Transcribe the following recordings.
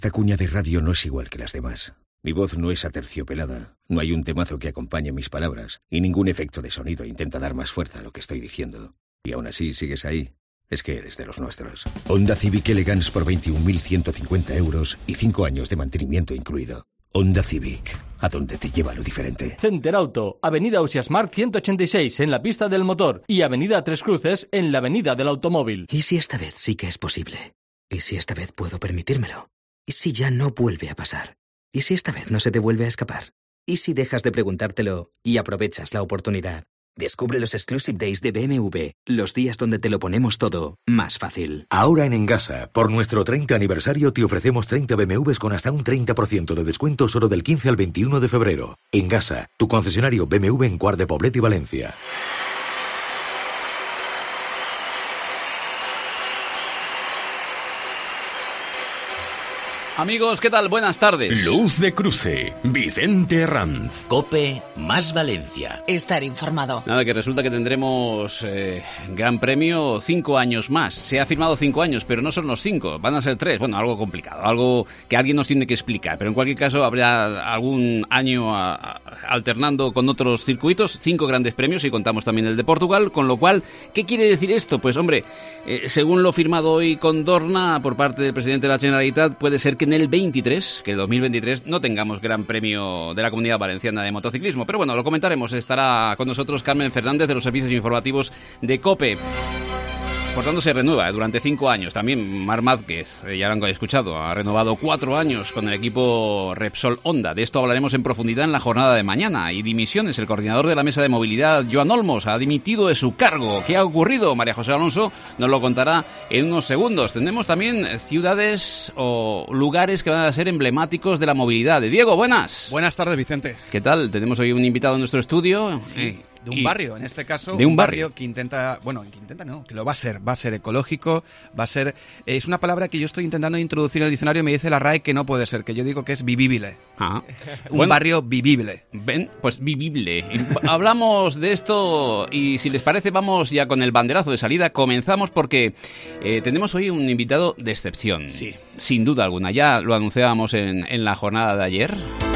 Esta cuña de radio no es igual que las demás. Mi voz no es aterciopelada, no hay un temazo que acompañe mis palabras y ningún efecto de sonido intenta dar más fuerza a lo que estoy diciendo. Y aún así sigues ahí. Es que eres de los nuestros. Honda Civic Elegance por 21.150 euros y 5 años de mantenimiento incluido. Honda Civic, ¿a dónde te lleva lo diferente? Center Auto, Avenida Ausiàs Marc 186 en la pista del motor y Avenida Tres Cruces en la Avenida del Automóvil. ¿Y si esta vez sí que es posible? ¿Y si esta vez puedo permitírmelo? ¿Y si ya no vuelve a pasar? ¿Y si esta vez no se te vuelve a escapar? ¿Y si dejas de preguntártelo y aprovechas la oportunidad? Descubre los Exclusive Days de BMW, los días donde te lo ponemos todo más fácil. Ahora en Engasa, por nuestro 30 aniversario, te ofrecemos 30 BMWs con hasta un 30% de descuento solo del 15 al 21 de febrero. Engasa, tu concesionario BMW en Quart de Poblet y Valencia. Amigos, ¿qué tal? Buenas tardes. Luz de Cruce, Vicente Ranz. COPE más Valencia. Estar informado. Nada, que resulta que tendremos Gran Premio 5 años más. Se ha firmado 5 años, pero no son los 5, van a ser 3. Bueno, algo complicado, algo que alguien nos tiene que explicar. Pero en cualquier caso habrá algún año alternando con otros circuitos. 5 grandes premios y contamos también el de Portugal. Con lo cual, ¿qué quiere decir esto? Pues hombre, según lo firmado hoy con Dorna por parte del presidente de la Generalitat, puede ser que en el 23, que el 2023, no tengamos Gran Premio de la Comunidad Valenciana de Motociclismo. Pero bueno, lo comentaremos. Estará con nosotros Carmen Fernández de los servicios informativos de COPE. Por tanto, se renueva durante 5 años. También Marc Márquez, ya lo han escuchado, ha renovado 4 años con el equipo Repsol Honda. De esto hablaremos en profundidad en la jornada de mañana. Y dimisiones, el coordinador de la mesa de movilidad, Joan Olmos, ha dimitido de su cargo. ¿Qué ha ocurrido? María José Alonso nos lo contará en unos segundos. Tendremos también ciudades o lugares que van a ser emblemáticos de la movilidad. Diego, buenas. Buenas tardes, Vicente. ¿Qué tal? Tenemos hoy un invitado en nuestro estudio. Sí. De un barrio, en este caso, de un barrio que intenta, que lo va a ser ecológico, es una palabra que yo estoy intentando introducir en el diccionario y me dice la RAE que no puede ser, que yo digo que es vivible. Un barrio vivible. Ven, pues vivible. Hablamos de esto y si les parece vamos ya con el banderazo de salida. Comenzamos porque tenemos hoy un invitado de excepción. Sí. Sin duda alguna, ya lo anunciábamos en la jornada de ayer.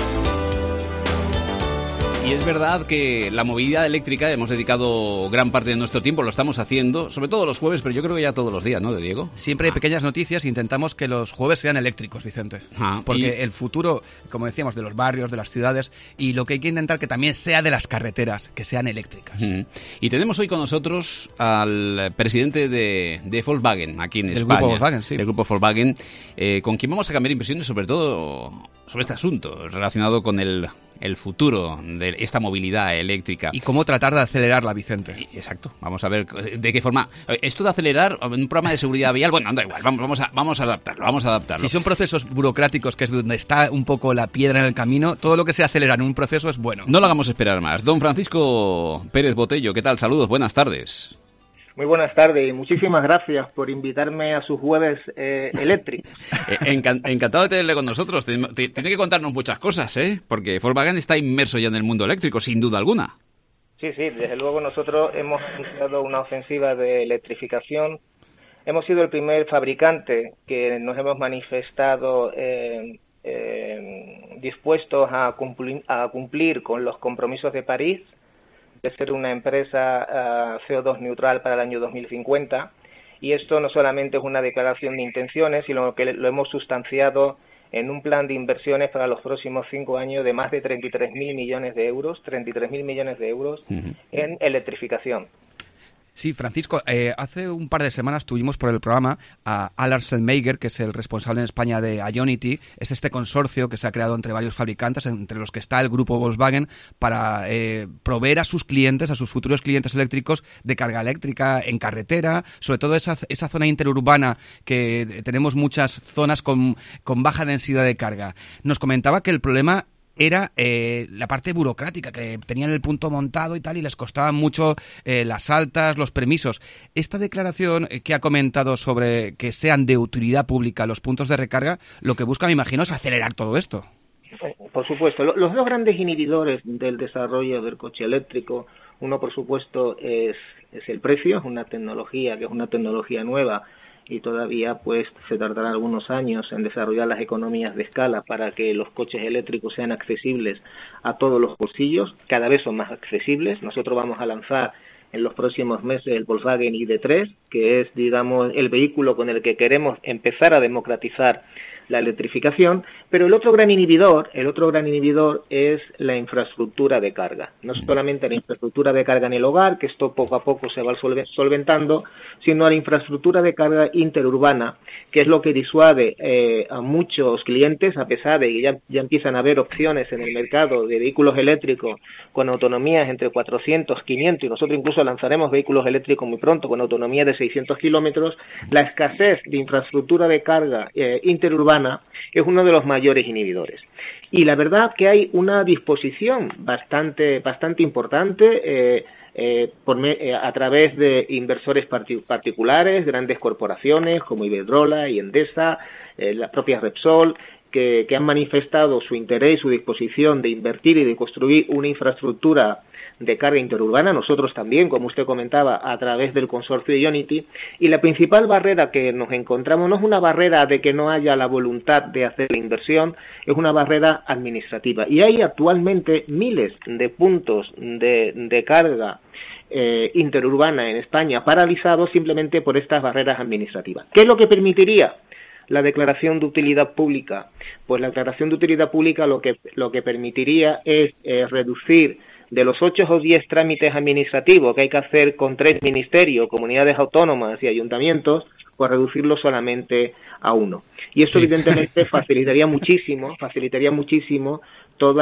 Y es verdad que la movilidad eléctrica hemos dedicado gran parte de nuestro tiempo, lo estamos haciendo, sobre todo los jueves, pero yo creo que ya todos los días, ¿no, de Diego? Siempre hay pequeñas noticias e intentamos que los jueves sean eléctricos, Vicente. Porque el futuro, como decíamos, de los barrios, de las ciudades, y lo que hay que intentar que también sea de las carreteras, que sean eléctricas. Y tenemos hoy con nosotros al presidente de Volkswagen, aquí en España. El grupo Volkswagen, sí. El grupo Volkswagen, con quien vamos a cambiar impresiones, sobre todo sobre este asunto relacionado con el futuro de esta movilidad eléctrica. Y cómo tratar de acelerarla, Vicente. Exacto. Vamos a ver de qué forma. Esto de acelerar un programa de seguridad vial, bueno, da igual, vamos a adaptarlo. Si son procesos burocráticos, que es donde está un poco la piedra en el camino, todo lo que se acelera en un proceso es bueno. No lo hagamos esperar más. Don Francisco Pérez Botello, ¿qué tal? Saludos, buenas tardes. Muy buenas tardes y muchísimas gracias por invitarme a sus jueves eléctricos. Encantado de tenerle con nosotros. Tiene que contarnos muchas cosas, porque Volkswagen está inmerso ya en el mundo eléctrico, sin duda alguna. Sí, desde luego nosotros hemos iniciado una ofensiva de electrificación. Hemos sido el primer fabricante que nos hemos manifestado dispuestos a cumplir con los compromisos de París, de ser una empresa CO2 neutral para el año 2050, y esto no solamente es una declaración de intenciones, sino que lo hemos sustanciado en un plan de inversiones para los próximos 5 años de más de 33.000 millones de euros, en electrificación. Sí, Francisco, hace un par de semanas tuvimos por el programa a Allard Selmayr, que es el responsable en España de Ionity. Es este consorcio que se ha creado entre varios fabricantes, entre los que está el grupo Volkswagen, para proveer a sus clientes, a sus futuros clientes eléctricos, de carga eléctrica en carretera, sobre todo esa zona interurbana, que tenemos muchas zonas con baja densidad de carga. Nos comentaba que el problema era la parte burocrática, que tenían el punto montado y tal, y les costaban mucho las altas, los permisos. Esta declaración que ha comentado sobre que sean de utilidad pública los puntos de recarga, lo que busca, me imagino, es acelerar todo esto. Por supuesto. Los dos grandes inhibidores del desarrollo del coche eléctrico, uno, por supuesto, es el precio. Es una tecnología que es una tecnología nueva y todavía pues se tardará algunos años en desarrollar las economías de escala para que los coches eléctricos sean accesibles a todos los bolsillos. Cada vez son más accesibles. Nosotros vamos a lanzar en los próximos meses el Volkswagen ID.3, que es, digamos, el vehículo con el que queremos empezar a democratizar la electrificación, pero el otro gran inhibidor es la infraestructura de carga. No solamente la infraestructura de carga en el hogar, que esto poco a poco se va solventando, sino la infraestructura de carga interurbana, que es lo que disuade a muchos clientes, a pesar de que ya empiezan a haber opciones en el mercado de vehículos eléctricos con autonomías entre 400, 500, y nosotros incluso lanzaremos vehículos eléctricos muy pronto con autonomía de 600 kilómetros. La escasez de infraestructura de carga interurbana es uno de los mayores inhibidores. Y la verdad que hay una disposición bastante importante a través de inversores particulares, grandes corporaciones como Iberdrola y Endesa, la propia Repsol, que han manifestado su interés y su disposición de invertir y de construir una infraestructura de carga interurbana. Nosotros también, como usted comentaba, a través del consorcio de Ionity. Y la principal barrera que nos encontramos no es una barrera de que no haya la voluntad de hacer la inversión, es una barrera administrativa. Y hay actualmente miles de puntos de carga interurbana en España paralizados simplemente por estas barreras administrativas. ¿Qué es lo que permitiría la declaración de utilidad pública? Pues la declaración de utilidad pública lo que permitiría es reducir de los 8 o 10 trámites administrativos que hay que hacer con 3 ministerios, comunidades autónomas y ayuntamientos, pues reducirlo solamente a 1. Y eso evidentemente facilitaría muchísimo todo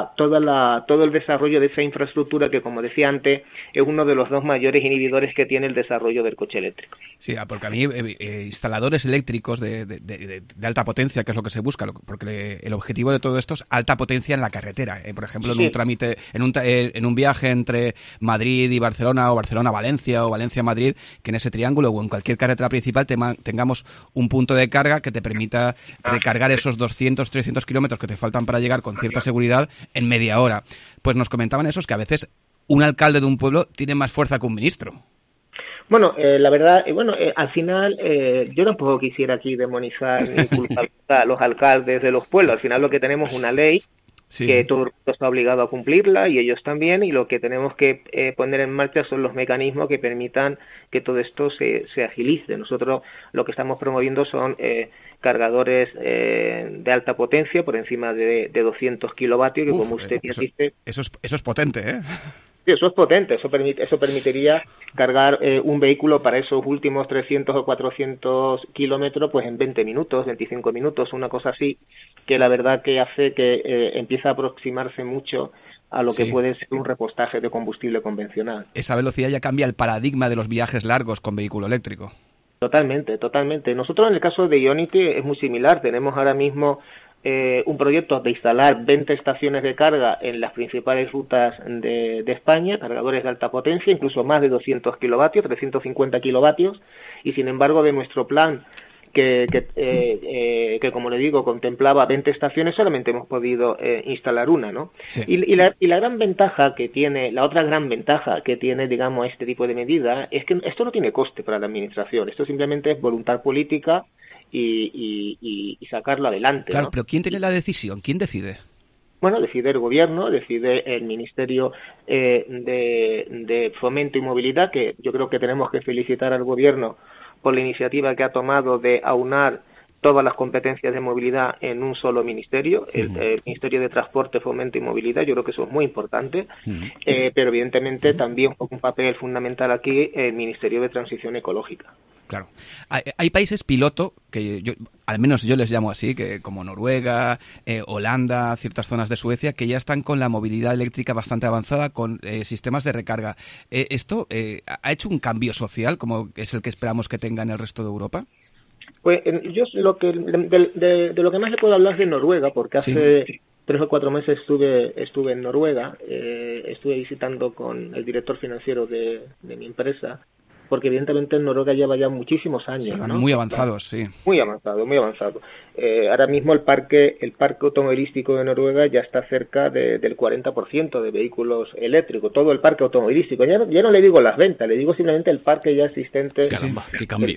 el desarrollo de esa infraestructura que, como decía antes, es uno de los 2 mayores inhibidores que tiene el desarrollo del coche eléctrico. Sí, porque a mí instaladores eléctricos de alta potencia, que es lo que se busca, porque el objetivo de todo esto es alta potencia en la carretera. Por ejemplo, en un trámite, en un viaje entre Madrid y Barcelona, o Barcelona-Valencia, o Valencia-Madrid, que en ese triángulo o en cualquier carretera principal tengamos un punto de carga que te permita recargar esos 200, 300 kilómetros que te faltan para llegar con cierta seguridad en media hora. Pues nos comentaban esos que a veces un alcalde de un pueblo tiene más fuerza que un ministro. Bueno, la verdad, al final yo tampoco quisiera aquí demonizar ni culpar a los alcaldes de los pueblos. Al final lo que tenemos es una ley que todo el mundo está obligado a cumplirla y ellos también, y lo que tenemos que poner en marcha son los mecanismos que permitan que todo esto se agilice. Nosotros lo que estamos promoviendo son cargadores de alta potencia por encima de 200 kilovatios, que como usted ya dice... Eso es potente, ¿eh? Sí, eso es potente, eso permitiría cargar un vehículo para esos últimos 300 o 400 kilómetros pues en 20 minutos, 25 minutos, una cosa así, que la verdad que hace que empieza a aproximarse mucho a lo que puede ser un repostaje de combustible convencional. Esa velocidad ya cambia el paradigma de los viajes largos con vehículo eléctrico. Totalmente. Nosotros en el caso de Ionity es muy similar, tenemos ahora mismo un proyecto de instalar 20 estaciones de carga en las principales rutas de España, cargadores de alta potencia, incluso más de 200 kilovatios, 350 kilovatios, y sin embargo de nuestro plan que como le digo, contemplaba 20 estaciones, solamente hemos podido instalar una, ¿no? Sí. Y la gran ventaja que tiene, la otra gran ventaja que tiene, digamos, este tipo de medida, es que esto no tiene coste para la administración, esto simplemente es voluntad política y sacarlo adelante. Claro, ¿no? pero ¿quién tiene la decisión? ¿Quién decide? Bueno, decide el gobierno, decide el Ministerio de Fomento y Movilidad, que yo creo que tenemos que felicitar al gobierno por la iniciativa que ha tomado de aunar todas las competencias de movilidad en un solo ministerio, el Ministerio de Transporte, Fomento y Movilidad. Yo creo que eso es muy importante, pero evidentemente también juega un papel fundamental aquí el Ministerio de Transición Ecológica. Claro. Hay países piloto, que al menos yo les llamo así, que como Noruega, Holanda, ciertas zonas de Suecia, que ya están con la movilidad eléctrica bastante avanzada, con sistemas de recarga. ¿Esto ha hecho un cambio social, como es el que esperamos que tenga en el resto de Europa? Pues yo de lo que más le puedo hablar es de Noruega, porque hace 3 o 4 meses estuve en Noruega, estuve visitando con el director financiero de mi empresa porque evidentemente en Noruega lleva ya muchísimos años. Sí, ¿no? Muy avanzados, sí. Muy avanzado, muy avanzado. Ahora mismo el parque automovilístico de Noruega ya está cerca del 40% de vehículos eléctricos, todo el parque automovilístico. Ya no le digo las ventas, le digo simplemente el parque ya existente. Caramba, qué cambio.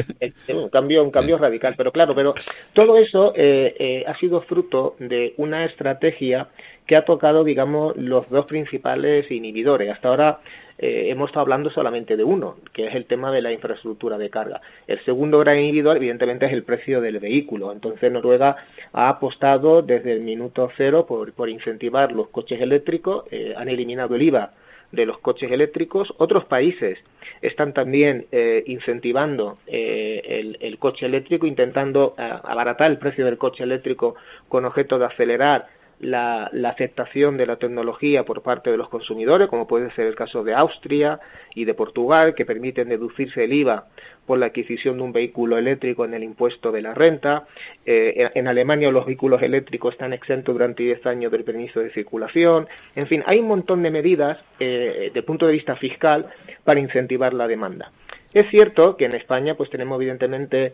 Un cambio radical, pero todo eso ha sido fruto de una estrategia que ha tocado, digamos, los dos principales inhibidores. Hasta ahora hemos estado hablando solamente de uno, que es el tema de la infraestructura de carga. El segundo gran inhibidor, evidentemente, es el precio del vehículo. Entonces, Noruega ha apostado desde el minuto cero por incentivar los coches eléctricos, han eliminado el IVA de los coches eléctricos. Otros países están también incentivando el coche eléctrico, intentando abaratar el precio del coche eléctrico con objeto de acelerar la aceptación de la tecnología por parte de los consumidores, como puede ser el caso de Austria y de Portugal, que permiten deducirse el IVA por la adquisición de un vehículo eléctrico en el impuesto de la renta. En Alemania los vehículos eléctricos están exentos durante 10 años del permiso de circulación. En fin, hay un montón de medidas desde el punto de vista fiscal para incentivar la demanda. Es cierto que en España pues tenemos evidentemente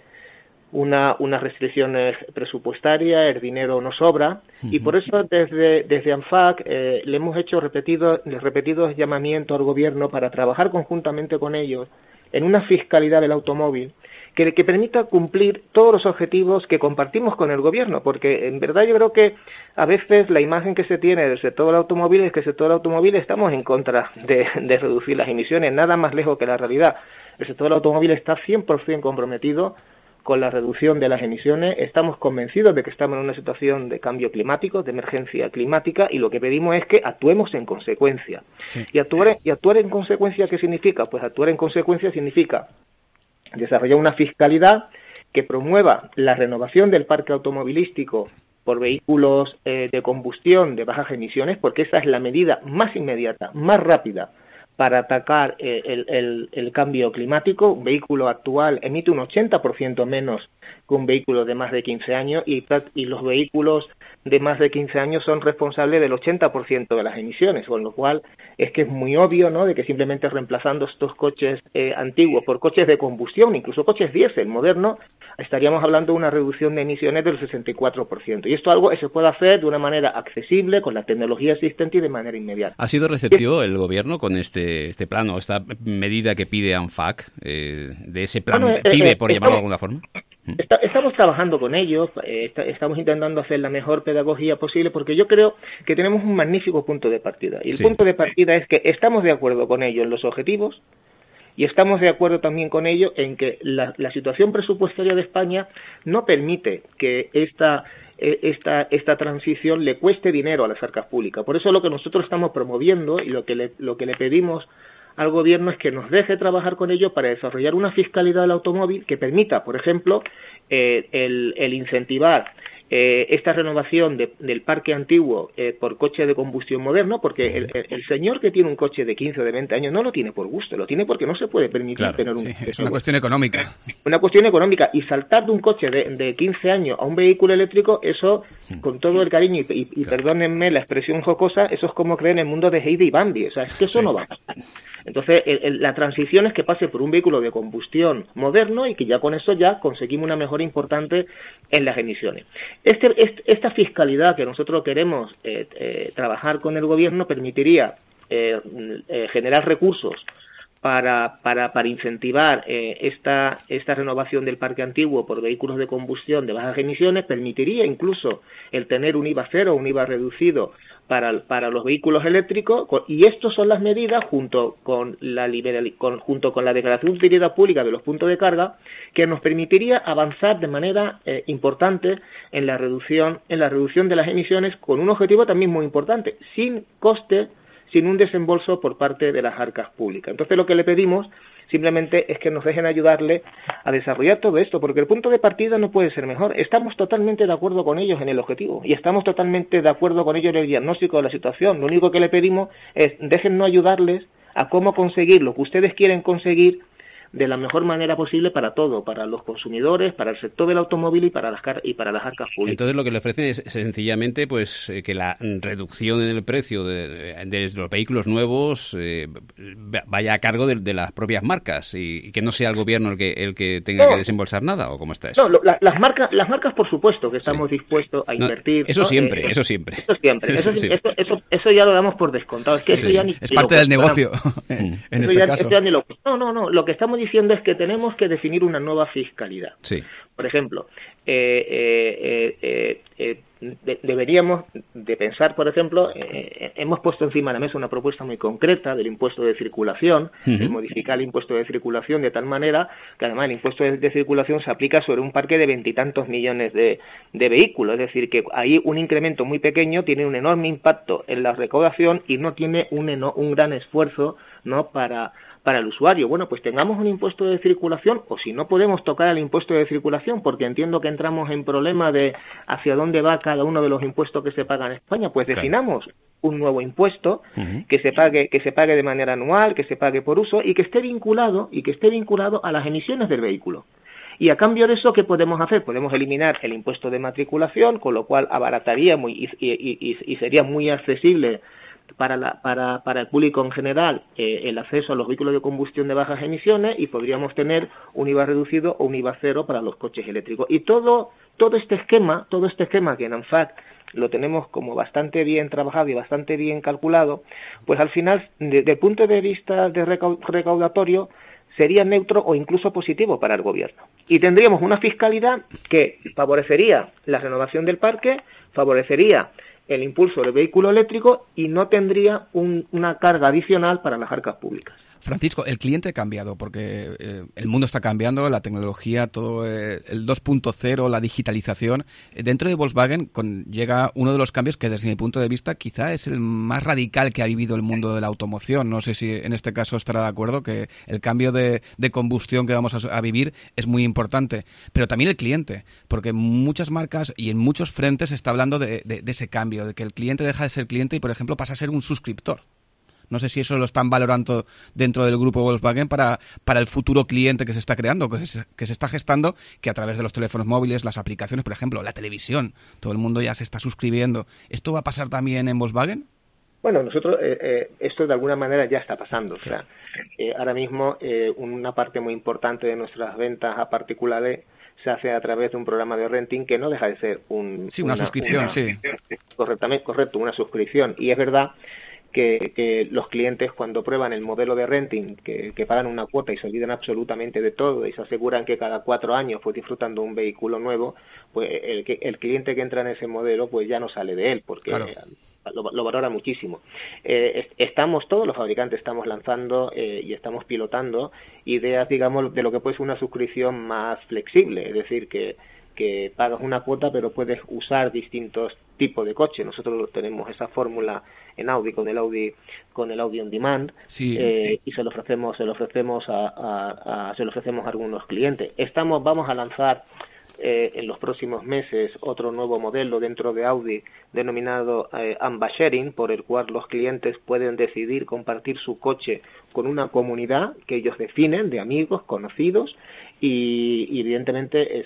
unas restricciones presupuestarias, el dinero no sobra, y por eso desde ANFAC le hemos hecho repetidos llamamientos al gobierno para trabajar conjuntamente con ellos en una fiscalidad del automóvil que permita cumplir todos los objetivos que compartimos con el gobierno, porque en verdad yo creo que a veces la imagen que se tiene del sector del automóvil es que el sector del automóvil estamos en contra de reducir las emisiones, nada más lejos que la realidad. El sector del automóvil está 100% comprometido con la reducción de las emisiones. Estamos convencidos de que estamos en una situación de cambio climático, de emergencia climática, y lo que pedimos es que actuemos en consecuencia. Sí. Y actuar en consecuencia, ¿qué significa? Pues actuar en consecuencia significa desarrollar una fiscalidad que promueva la renovación del parque automovilístico por vehículos de combustión de bajas emisiones, porque esa es la medida más inmediata, más rápida, para atacar el cambio climático. Un vehículo actual emite un 80% menos que un vehículo de más de 15 años y los vehículos de más de 15 años son responsables del 80% de las emisiones, con lo cual es que es muy obvio, ¿no?, de que simplemente reemplazando estos coches antiguos por coches de combustión, incluso coches diésel modernos, estaríamos hablando de una reducción de emisiones del 64%. Y esto es algo que se puede hacer de una manera accesible, con la tecnología existente y de manera inmediata. ¿Ha sido receptivo el gobierno con este plan o esta medida que pide ANFAC, de ese plan PIBE, por llamarlo de alguna forma? Estamos trabajando con ellos, estamos intentando hacer la mejor pedagogía posible, porque yo creo que tenemos un magnífico punto de partida. Y el punto de partida es que estamos de acuerdo con ellos en los objetivos, y estamos de acuerdo también con ellos en que la situación presupuestaria de España no permite que esta transición le cueste dinero a las arcas públicas. Por eso lo que nosotros estamos promoviendo y lo que le pedimos al gobierno es que nos deje trabajar con ellos para desarrollar una fiscalidad del automóvil que permita, por ejemplo, el incentivar esta renovación del parque antiguo por coche de combustión moderno, porque el señor que tiene un coche de 15 o de 20 años no lo tiene por gusto, lo tiene porque no se puede permitir tener un coche. Es una cuestión económica. Una cuestión económica, y saltar de un coche de 15 años a un vehículo eléctrico, eso, con todo el cariño, y perdónenme la expresión jocosa, eso es como creer en el mundo de Heidi y Bambi, o sea, es que eso no va a pasar. Entonces, la transición es que pase por un vehículo de combustión moderno y que ya con eso ya conseguimos una mejora importante en las emisiones. Esta fiscalidad que nosotros queremos trabajar con el gobierno permitiría generar recursos para incentivar esta renovación del parque antiguo por vehículos de combustión de bajas emisiones, permitiría incluso el tener un IVA cero, un IVA reducido para los vehículos eléctricos, y estas son las medidas junto con la declaración de utilidad pública de los puntos de carga que nos permitiría avanzar de manera importante en la reducción de las emisiones, con un objetivo también muy importante, sin coste, sin un desembolso por parte de las arcas públicas. Entonces lo que le pedimos simplemente es que nos dejen ayudarle a desarrollar todo esto, porque el punto de partida no puede ser mejor. Estamos totalmente de acuerdo con ellos en el objetivo y estamos totalmente de acuerdo con ellos en el diagnóstico de la situación. Lo único que le pedimos es déjennos ayudarles a cómo conseguir lo que ustedes quieren conseguir de la mejor manera posible para todo, para los consumidores, para el sector del automóvil y para las arcas públicas. Entonces lo que le ofrecen es sencillamente pues que la reducción en el precio de los vehículos nuevos vaya a cargo de las propias marcas y que no sea el gobierno el que tenga que desembolsar nada, ¿o cómo está eso? No, las marcas por supuesto que estamos dispuestos a invertir. Eso siempre. Eso ya lo damos por descontado. Es que eso ya ni es parte del negocio en este caso. No, lo que estamos diciendo es que tenemos que definir una nueva fiscalidad. Sí. Por ejemplo, deberíamos de pensar, por ejemplo, hemos puesto encima de la mesa una propuesta muy concreta del impuesto de circulación, de modificar el impuesto de circulación de tal manera que además el impuesto de circulación se aplica sobre un parque de 20 y tantos millones de vehículos, es decir, que ahí un incremento muy pequeño tiene un enorme impacto en la recaudación y no tiene un gran esfuerzo, ¿no?, para el usuario. Bueno, pues tengamos un impuesto de circulación, o si no podemos tocar el impuesto de circulación, porque entiendo que entramos en problema de hacia dónde va cada uno de los impuestos que se pagan en España, pues definamos un nuevo impuesto que se pague de manera anual, que se pague por uso y que esté vinculado a las emisiones del vehículo. Y a cambio de eso, ¿qué podemos hacer? Podemos eliminar el impuesto de matriculación, con lo cual abarataríamos y sería muy accesible para el público en general el acceso a los vehículos de combustión de bajas emisiones, y podríamos tener un IVA reducido o un IVA cero para los coches eléctricos. Y todo este esquema que en ANFAC lo tenemos como bastante bien trabajado y bastante bien calculado, pues al final, desde el punto de vista de recaudatorio, sería neutro o incluso positivo para el gobierno. Y tendríamos una fiscalidad que favorecería la renovación del parque, favorecería el impulso del vehículo eléctrico y no tendría una carga adicional para las arcas públicas. Francisco, el cliente ha cambiado porque el mundo está cambiando, la tecnología, todo el 2.0, la digitalización. Dentro de Volkswagen llega uno de los cambios que desde mi punto de vista quizá es el más radical que ha vivido el mundo de la automoción. No sé si en este caso estará de acuerdo que el cambio de combustión que vamos a vivir es muy importante, pero también el cliente, porque en muchas marcas y en muchos frentes se está hablando de ese cambio, de que el cliente deja de ser cliente y, por ejemplo, pasa a ser un suscriptor. No sé si eso lo están valorando dentro del grupo Volkswagen para el futuro cliente que se está creando, que se está gestando, que a través de los teléfonos móviles, las aplicaciones, por ejemplo, la televisión, todo el mundo ya se está suscribiendo. ¿Esto va a pasar también en Volkswagen? Bueno, nosotros esto de alguna manera ya está pasando. O sea, ahora mismo una parte muy importante de nuestras ventas a particulares se hace a través de un programa de renting que no deja de ser una suscripción, sí. Correcto, una suscripción. Y es verdad que los clientes, cuando prueban el modelo de renting, que pagan una cuota y se olvidan absolutamente de todo y se aseguran que cada 4 años pues disfrutan de un vehículo nuevo, pues el cliente que entra en ese modelo pues ya no sale de él, porque claro, lo valora muchísimo. Todos los fabricantes estamos lanzando y estamos pilotando ideas, digamos, de lo que puede ser una suscripción más flexible, es decir, que pagas una cuota pero puedes usar distintos tipos de coche. Nosotros tenemos esa fórmula en Audi con el Audi On Demand, sí. Y se lo ofrecemos a algunos clientes. Vamos a lanzar en los próximos meses otro nuevo modelo dentro de Audi denominado Amba Sharing, por el cual los clientes pueden decidir compartir su coche con una comunidad que ellos definen de amigos, conocidos, y evidentemente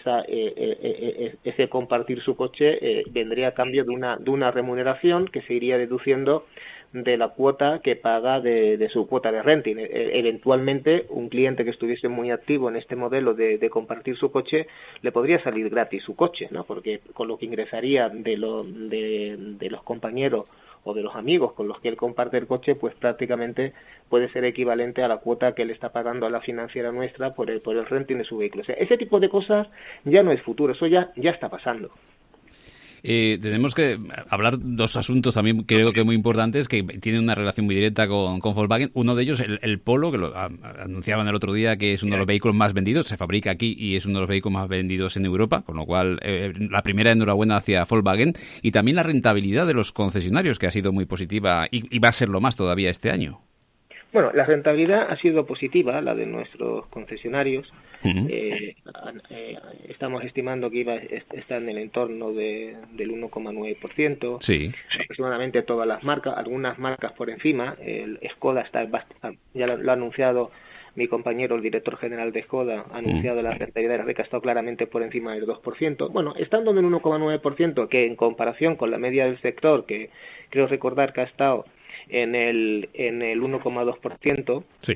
ese compartir su coche vendría a cambio de una remuneración que se iría deduciendo de la cuota que paga de su cuota de renting. Eventualmente un cliente que estuviese muy activo en este modelo de compartir su coche, le podría salir gratis su coche, ¿no? Porque con lo que ingresaría de los compañeros o de los amigos con los que él comparte el coche, pues prácticamente puede ser equivalente a la cuota que él está pagando a la financiera nuestra por el renting de su vehículo. O sea, ese tipo de cosas ya no es futuro, eso ya está pasando. Tenemos que hablar dos asuntos también creo que muy importantes que tienen una relación muy directa con Volkswagen. Uno de ellos, el Polo, que lo anunciaban el otro día, que es uno de los vehículos más vendidos, se fabrica aquí y es uno de los vehículos más vendidos en Europa, con lo cual la primera enhorabuena hacia Volkswagen, y también la rentabilidad de los concesionarios, que ha sido muy positiva y va a serlo más todavía este año. Bueno, la rentabilidad ha sido positiva, la de nuestros concesionarios. Estamos estimando que está en el entorno del 1,9%. Sí. Aproximadamente todas las marcas, algunas marcas por encima. El Skoda ya lo ha anunciado, mi compañero, el director general de Skoda, ha anunciado la rentabilidad de la red que ha estado claramente por encima del 2%. Bueno, estando en un 1,9%, que en comparación con la media del sector, que creo recordar que ha estado en el 1,2%, sí,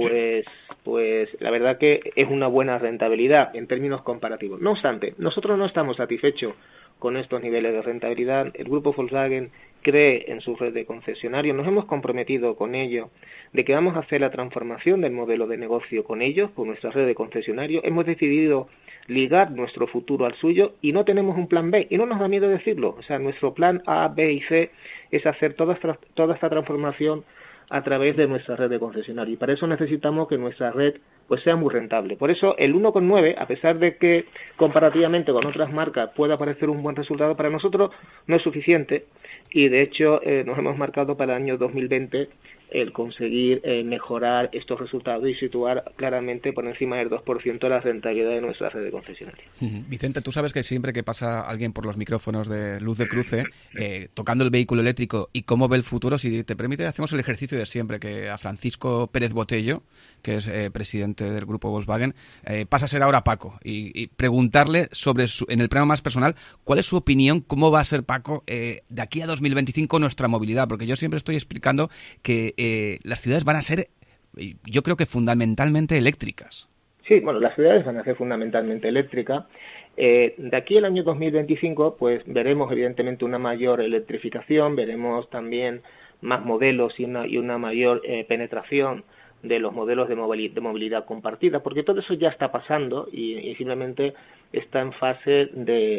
pues la verdad que es una buena rentabilidad en términos comparativos. No obstante, nosotros no estamos satisfechos con estos niveles de rentabilidad. El grupo Volkswagen cree en su red de concesionarios, nos hemos comprometido con ellos de que vamos a hacer la transformación del modelo de negocio con ellos, con nuestra red de concesionarios. Hemos decidido ligar nuestro futuro al suyo y no tenemos un plan B, y no nos da miedo decirlo. O sea, nuestro plan A, B y C es hacer toda esta transformación a través de nuestra red de concesionarios, y para eso necesitamos que nuestra red pues sea muy rentable. Por eso el 1,9, a pesar de que comparativamente con otras marcas pueda parecer un buen resultado, para nosotros no es suficiente, y de hecho nos hemos marcado para el año 2020 el conseguir mejorar estos resultados y situar claramente por encima del 2% la rentabilidad de nuestra red de concesionarios. Vicente, tú sabes que siempre que pasa alguien por los micrófonos de Luz de Cruce, tocando el vehículo eléctrico y cómo ve el futuro, si te permite, hacemos el ejercicio de siempre, que a Francisco Pérez Botello, que es presidente del grupo Volkswagen, pasa a ser ahora Paco, y preguntarle sobre, en el plano más personal, cuál es su opinión, cómo va a ser, Paco, de aquí a 2025 nuestra movilidad, porque yo siempre estoy explicando que las ciudades van a ser, yo creo que fundamentalmente eléctricas. Sí, bueno, las ciudades van a ser fundamentalmente eléctricas. De aquí al año 2025, pues veremos evidentemente una mayor electrificación, veremos también más modelos y una mayor penetración de los modelos de movilidad compartida, porque todo eso ya está pasando y simplemente está en fase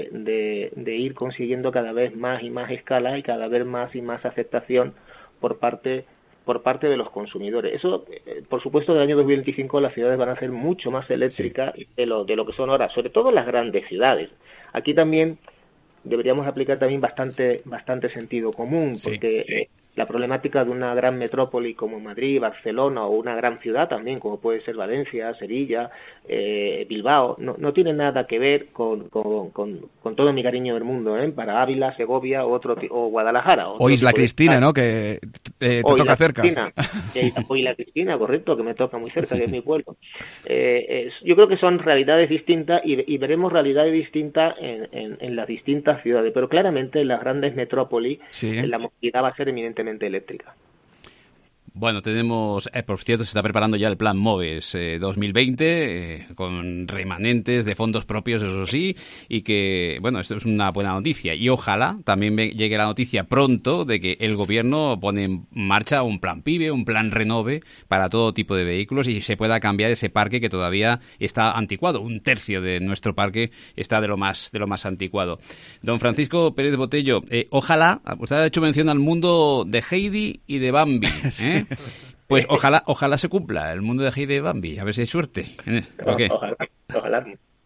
de ir consiguiendo cada vez más y más escala y cada vez más y más aceptación por parte de los consumidores. Eso, por supuesto, del año 2025 las ciudades van a ser mucho más eléctricas de lo que son ahora, sobre todo las grandes ciudades. Aquí también deberíamos aplicar también bastante sentido común, porque la problemática de una gran metrópoli como Madrid, Barcelona, o una gran ciudad también, como puede ser Valencia, Sevilla, Bilbao, no tiene nada que ver con todo mi cariño del mundo, para Ávila, Segovia o Guadalajara. O Isla Cristina, ¿no? Que te toca cerca. O Isla Cristina, correcto, que me toca muy cerca, que es mi pueblo. Yo creo que son realidades distintas y veremos realidades distintas en las distintas ciudades, pero claramente en las grandes metrópolis la movilidad va a ser eminentemente eléctrica. Bueno, tenemos, por cierto, se está preparando ya el plan MOVES 2020, con remanentes de fondos propios, eso sí, y que, bueno, esto es una buena noticia. Y ojalá también llegue la noticia pronto de que el gobierno pone en marcha un plan PIBE, un plan Renove para todo tipo de vehículos y se pueda cambiar ese parque que todavía está anticuado. Un tercio de nuestro parque está de lo más anticuado. Don Francisco Pérez Botello, ojalá, usted ha hecho mención al mundo de Heidi y de Bambi, ¿eh? Pues ojalá se cumpla el mundo de Heidi y Bambi, a ver si hay suerte. ¿Okay? Ojalá.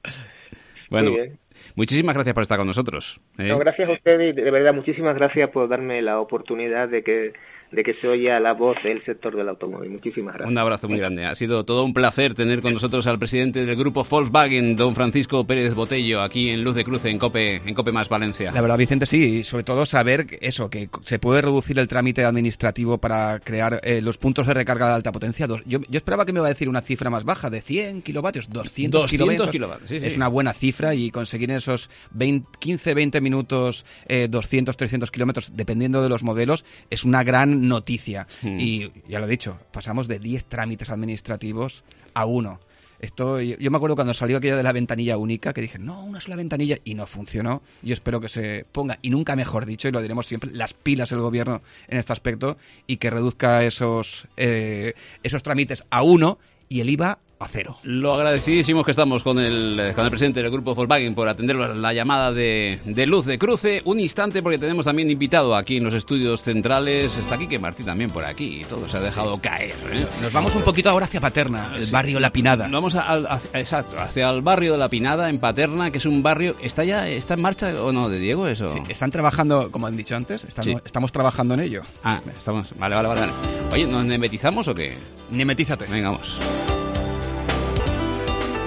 Bueno, muchísimas gracias por estar con nosotros. No, gracias a usted y de verdad muchísimas gracias por darme la oportunidad de que se oiga la voz del sector del automóvil. Muchísimas gracias. Un abrazo muy grande. Ha sido todo un placer tener con nosotros al presidente del grupo Volkswagen, don Francisco Pérez Botello, aquí en Luz de Cruce, en COPE más Valencia. La verdad, Vicente, sí, y sobre todo saber eso, que se puede reducir el trámite administrativo para crear los puntos de recarga de alta potencia. Yo esperaba que me iba a decir una cifra más baja, de 100 kilovatios, 200 kilovatios. Sí. Es una buena cifra, y conseguir en esos 15-20 minutos 200-300 kilómetros, dependiendo de los modelos, es una gran noticia. Y ya lo he dicho, pasamos de 10 trámites administrativos a 1. Yo me acuerdo cuando salió aquello de la ventanilla única, que dije, no, una sola ventanilla, y no funcionó. Yo espero que se ponga, y nunca mejor dicho, y lo diremos siempre, las pilas el gobierno en este aspecto, y que reduzca esos trámites a 1 y el IVA a 0. Lo agradecidísimos que estamos con el presidente del grupo Volkswagen por atender la llamada de Luz de Cruce. Un instante, porque tenemos también invitado aquí en los estudios centrales. Está Quique Martí también por aquí, y todo se ha dejado caer, ¿eh? Nos vamos un poquito ahora hacia Paterna, el barrio La Pinada. Vamos hacia el barrio de La Pinada, en Paterna, que es un barrio... ¿Está en marcha o no, de Diego, eso? Sí, están trabajando, como han dicho antes, estamos trabajando en ello. Estamos... Vale. Oye, ¿nos nemetizamos o qué? Nemetízate. Venga, vamos.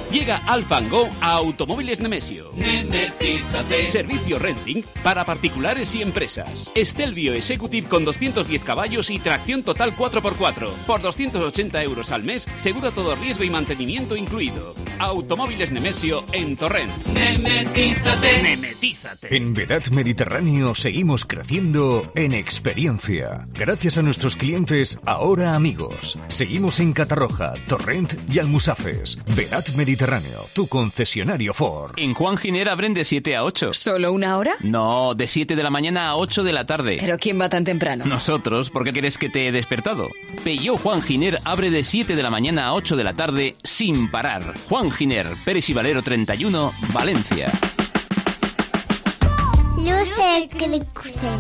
Llega Alfa & Go a Automóviles Nemesio. Servicio renting para particulares y empresas. Stelvio Executive con 210 caballos y tracción total 4x4. Por 280 euros al mes, seguro todo riesgo y mantenimiento incluido. Automóviles Nemesio en Torrent. Nemetízate. En Vedat Mediterráneo seguimos creciendo en experiencia. Gracias a nuestros clientes, ahora amigos. Seguimos en Catarroja, Torrent y Almusafes. Vedat Mediterráneo, tu concesionario Ford. En Juan Giner abren de 7 a 8. ¿Solo una hora? No, de 7 de la mañana a 8 de la tarde. ¿Pero quién va tan temprano? Nosotros, ¿por qué crees que te he despertado? Peugeot Juan Giner abre de 7 de la mañana a 8 de la tarde sin parar. Juan Giner, Pérez y Valero 31, Valencia. Luce Cruz.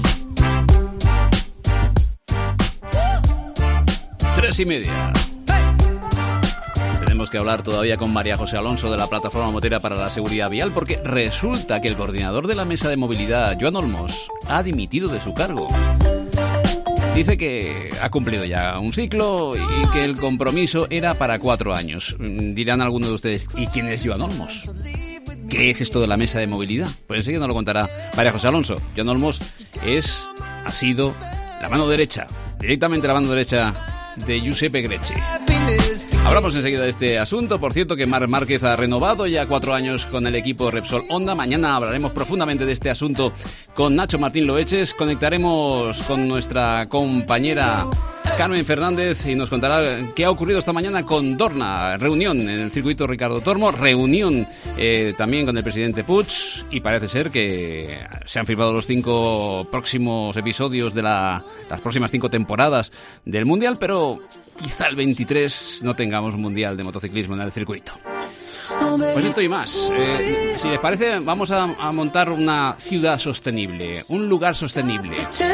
3:30. Tenemos que hablar todavía con María José Alonso de la Plataforma Motera para la Seguridad Vial, porque resulta que el coordinador de la mesa de movilidad, Joan Olmos, ha dimitido de su cargo. Dice que ha cumplido ya un ciclo y que el compromiso era para 4 años. Dirán algunos de ustedes, ¿y quién es Joan Olmos? ¿Qué es esto de la mesa de movilidad? Pues enseguida nos lo contará María José Alonso. Joan Olmos ha sido la mano derecha, directamente la mano derecha de Giuseppe Greci. Hablamos enseguida de este asunto. Por cierto, que Marc Márquez ha renovado ya 4 años con el equipo Repsol Honda. Mañana hablaremos profundamente de este asunto con Nacho Martín Loeches. Conectaremos con nuestra compañera Carmen Fernández y nos contará qué ha ocurrido esta mañana con Dorna. Reunión en el circuito Ricardo Tormo, reunión también con el presidente Puig, y parece ser que se han firmado los 5 próximos episodios de las próximas 5 temporadas del Mundial, pero quizá el 23 no tengamos un Mundial de motociclismo en el circuito. Pues esto y más. Si les parece, vamos a montar una ciudad sostenible, un lugar sostenible.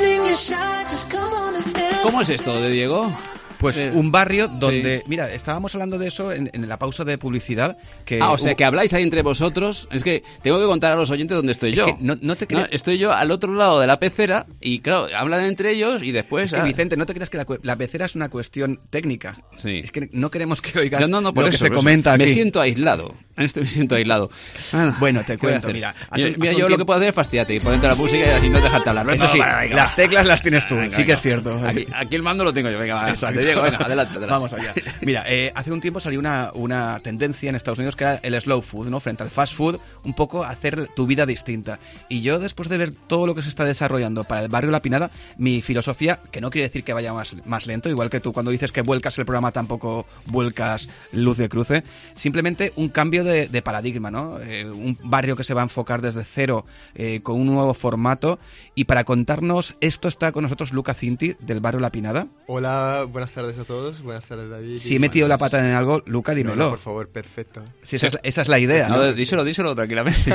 ¿Cómo es esto, de Diego? Pues un barrio donde... Sí. Mira, estábamos hablando de eso en la pausa de publicidad. O sea, que habláis ahí entre vosotros. Es que tengo que contar a los oyentes dónde estoy yo. No te creas... estoy yo al otro lado de la pecera y, claro, hablan entre ellos y después... Es que, Vicente, no te creas que la pecera es una cuestión técnica. Sí. Es que no queremos que oigas por lo eso, que se comenta aquí. Me siento aislado. Me siento aislado. Bueno, te cuento, mira. Yo lo que puedo hacer es fastidiarte y ponerte la música y así no dejarte hablar. Eso sí, las teclas las tienes tú, sí que es cierto. Aquí el mando lo tengo yo, venga, va. Te Diego, venga, adelante. Vamos allá. Mira, hace un tiempo salió una tendencia en Estados Unidos que era el slow food, ¿no? Frente al fast food, un poco hacer tu vida distinta. Y yo, después de ver todo lo que se está desarrollando para el barrio La Pinada, mi filosofía, que no quiere decir que vaya más lento, igual que tú cuando dices que vuelcas el programa tampoco vuelcas Luz de Cruce, simplemente un cambio de paradigma, ¿no? Un barrio que se va a enfocar desde cero con un nuevo formato. Y para contarnos esto está con nosotros Luca Cinti, del barrio La Pinada. Hola, buenas tardes a todos. Buenas tardes, David. Si he metido la pata en algo, Luca, dímelo. No, por favor, perfecto. Sí, esa es la idea. No, díselo tranquilamente.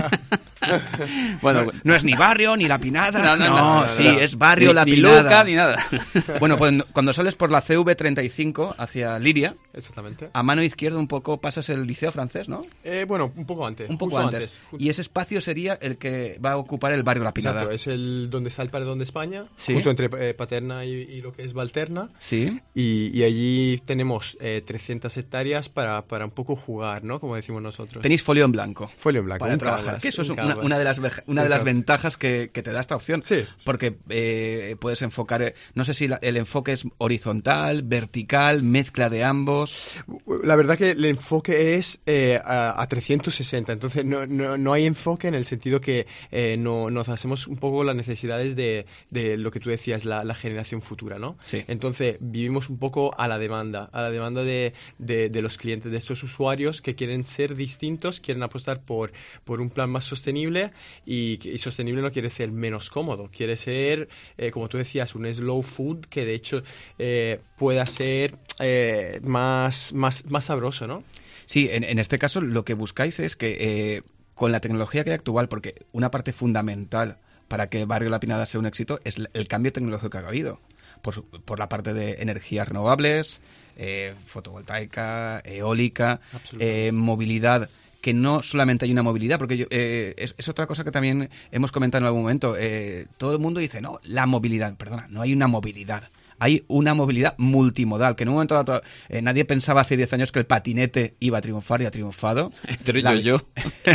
Bueno, no es ni barrio ni La Pinada. No, es barrio La Pinada. Ni Luca ni nada. Bueno, pues cuando sales por la CV35 hacia Liria, exactamente, a mano izquierda un poco pasas el Liceo Francés, ¿no? Bueno, un poco antes. Un poco antes. Y ese espacio sería el que va a ocupar el barrio La Pinada. Exacto, es el donde está el Paredón de España, ¿sí? Justo entre Paterna y lo que es Valterna. Sí. Y allí tenemos 300 hectáreas para un poco jugar, ¿no? Como decimos nosotros. Tenéis folio en blanco. Folio en blanco. Para trabajar. Que eso es una de las ventajas que te da esta opción. Sí. Porque puedes enfocar, no sé si el enfoque es horizontal, vertical, mezcla de ambos. La verdad que el enfoque es a 360, entonces no hay enfoque en el sentido que nos hacemos un poco las necesidades de lo que tú decías, la generación futura, ¿no? Sí. Entonces vivimos un poco a la demanda de los clientes, de estos usuarios que quieren ser distintos, quieren apostar por un plan más sostenible y sostenible no quiere ser menos cómodo, quiere ser, como tú decías, un slow food que de hecho pueda ser más sabroso, ¿no? Sí, en este caso lo que buscáis es que con la tecnología que hay actual, porque una parte fundamental para que Barrio La Pinada sea un éxito es el cambio tecnológico que ha habido, por la parte de energías renovables, fotovoltaica, eólica, movilidad, que no solamente hay una movilidad, porque es otra cosa que también hemos comentado en algún momento. Todo el mundo dice, no, la movilidad, perdona, no hay una movilidad. hay una movilidad multimodal, que en un momento dado nadie pensaba hace 10 años que el patinete iba a triunfar y ha triunfado. Entre yo.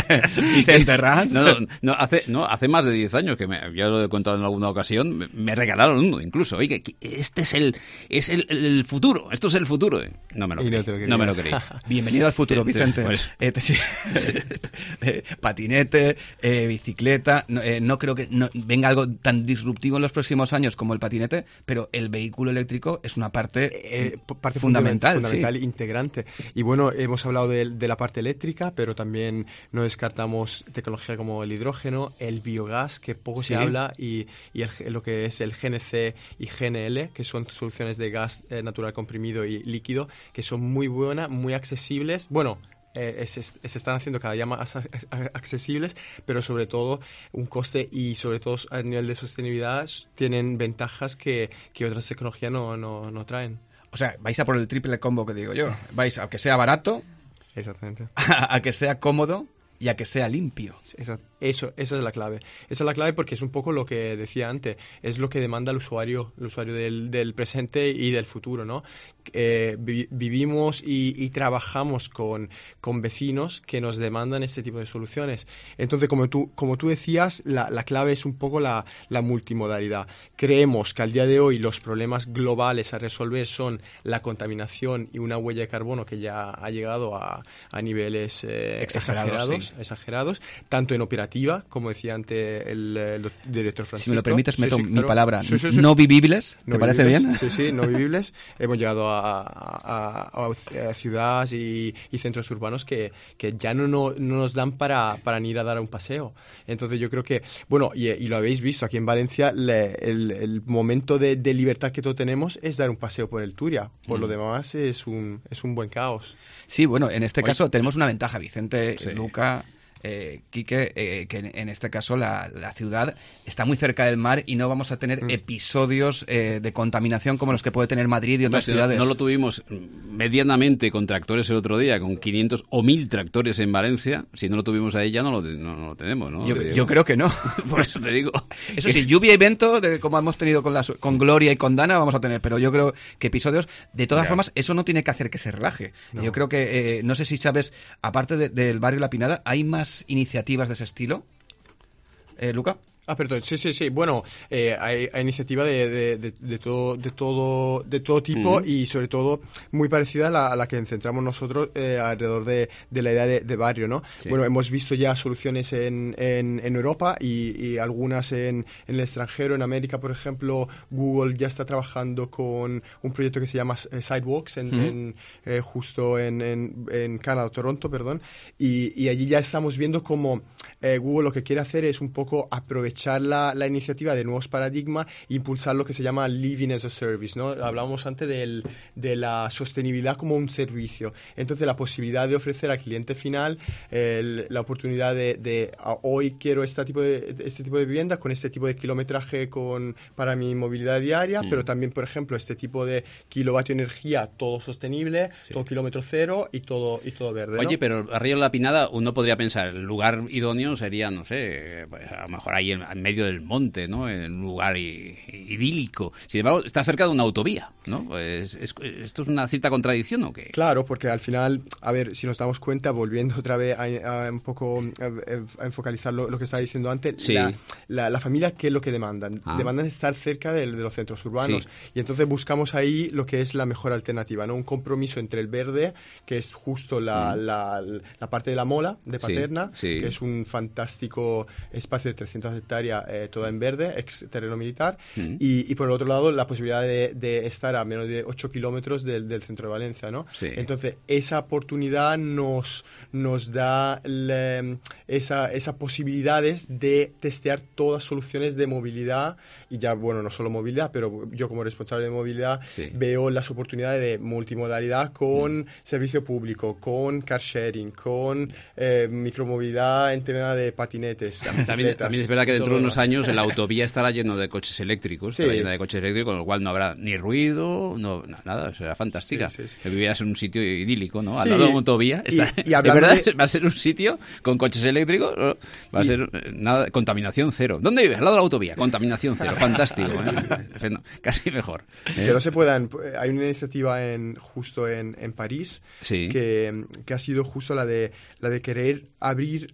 Hace más de 10 años, que ya lo he contado en alguna ocasión, me regalaron uno incluso. Oye, este es el futuro, esto es el futuro. No me lo creí. Bienvenido al futuro, Vicente. Patinete, bicicleta, no creo que venga algo tan disruptivo en los próximos años como el patinete, pero el vehículo eléctrico es una parte fundamental, integrante. Y bueno, hemos hablado de la parte eléctrica, pero también no descartamos tecnología como el hidrógeno, el biogás, que poco se habla, y lo que es el GNC y GNL, que son soluciones de gas natural comprimido y líquido, que son muy buenas, muy accesibles. Bueno, se están haciendo cada día más accesibles, pero sobre todo un coste y sobre todo a nivel de sostenibilidad tienen ventajas que otras tecnologías no traen. O sea, vais a por el triple combo que digo yo. Vais a que sea barato, exactamente, a que sea cómodo y a que sea limpio. Esa es la clave. Esa es la clave porque es un poco lo que decía antes. Es lo que demanda el usuario del presente y del futuro, ¿no? Vivimos y trabajamos con vecinos que nos demandan este tipo de soluciones. Entonces, como tú decías, la clave es un poco la multimodalidad. Creemos que al día de hoy los problemas globales a resolver son la contaminación y una huella de carbono que ya ha llegado a niveles exagerados, tanto en operativa, como decía antes el director Francisco. Si me lo permites, meto mi palabra. ¿No vivibles? ¿Te parece bien? Sí, no vivibles. Hemos llegado a ciudades y centros urbanos que ya no nos dan para ni ir a dar un paseo. Entonces yo creo que, bueno, y lo habéis visto aquí en Valencia, el momento de libertad que todos tenemos es dar un paseo por el Turia. Por lo demás es un buen caos. Sí, bueno, en este caso tenemos una ventaja, Vicente, Luca, Quique, que en este caso la ciudad está muy cerca del mar y no vamos a tener episodios de contaminación como los que puede tener Madrid y otras ciudades. No lo tuvimos medianamente con tractores el otro día, con 500 o 1000 tractores en Valencia. Si no lo tuvimos ahí ya no lo tenemos, ¿no? Yo creo que no. Por eso te digo. Eso sí, lluvia y viento, como hemos tenido con Gloria y con Dana, vamos a tener. Pero yo creo que episodios, de todas formas, eso no tiene que hacer que se relaje. No. Yo creo que, no sé si sabes, aparte del barrio La Pinada, ¿hay más iniciativas de ese estilo? ¿Luca? Perdón, sí. Bueno, hay iniciativa de todo tipo y sobre todo muy parecida a la que centramos nosotros alrededor de la idea de barrio, ¿no? Sí. Bueno, hemos visto ya soluciones en Europa y algunas en el extranjero. En América, por ejemplo, Google ya está trabajando con un proyecto que se llama Sidewalks justo en Canadá, Toronto, perdón, y allí ya estamos viendo cómo Google lo que quiere hacer es un poco aprovechar la iniciativa de nuevos paradigmas e impulsar lo que se llama Living as a Service, ¿no? Hablábamos antes de la sostenibilidad como un servicio. Entonces, la posibilidad de ofrecer al cliente final la oportunidad de hoy quiero este tipo de vivienda con este tipo de kilometraje para mi movilidad diaria, pero también, por ejemplo, este tipo de kilovatio de energía, todo sostenible, todo kilómetro cero y todo verde, ¿no? Oye, pero arriba de La Pinada uno podría pensar, el lugar idóneo sería, no sé, pues a lo mejor ahí en medio del monte, ¿no? En un lugar idílico. Sin embargo, está cerca de una autovía, ¿no? Pues, ¿esto es una cierta contradicción o qué? Claro, porque al final, a ver, si nos damos cuenta, volviendo otra vez a un poco a enfocalizar lo que estaba diciendo antes, la familia, ¿qué es lo que demandan? Demandan estar cerca de los centros urbanos. Y entonces buscamos ahí lo que es la mejor alternativa, ¿no? Un compromiso entre el verde, que es justo la parte de la Mola, de Paterna, que es un fantástico espacio de 300 hectáreas toda en verde, ex terreno militar, y por el otro lado la posibilidad de estar a menos de 8 kilómetros del centro de Valencia, ¿no? Sí. Entonces, esa oportunidad nos da esas posibilidades de testear todas soluciones de movilidad, y ya, bueno, no solo movilidad, pero yo como responsable de movilidad veo las oportunidades de multimodalidad con servicio público, con car sharing, con micromovilidad en tema de patinetes. También es verdad que dentro de unos años la autovía estará lleno de coches eléctricos, estará llena de coches eléctricos, con lo cual no habrá ni ruido, nada, será fantástica. Que vivieras en un sitio idílico, ¿no? Al lado de una autovía. Y hablando de verdad, va a ser un sitio con coches eléctricos, ¿no? Va a ser nada, contaminación cero. ¿Dónde vives? Al lado de la autovía, contaminación cero, fantástico. Casi mejor. Que no se puedan. Hay una iniciativa justo en París que ha sido justo la de querer abrir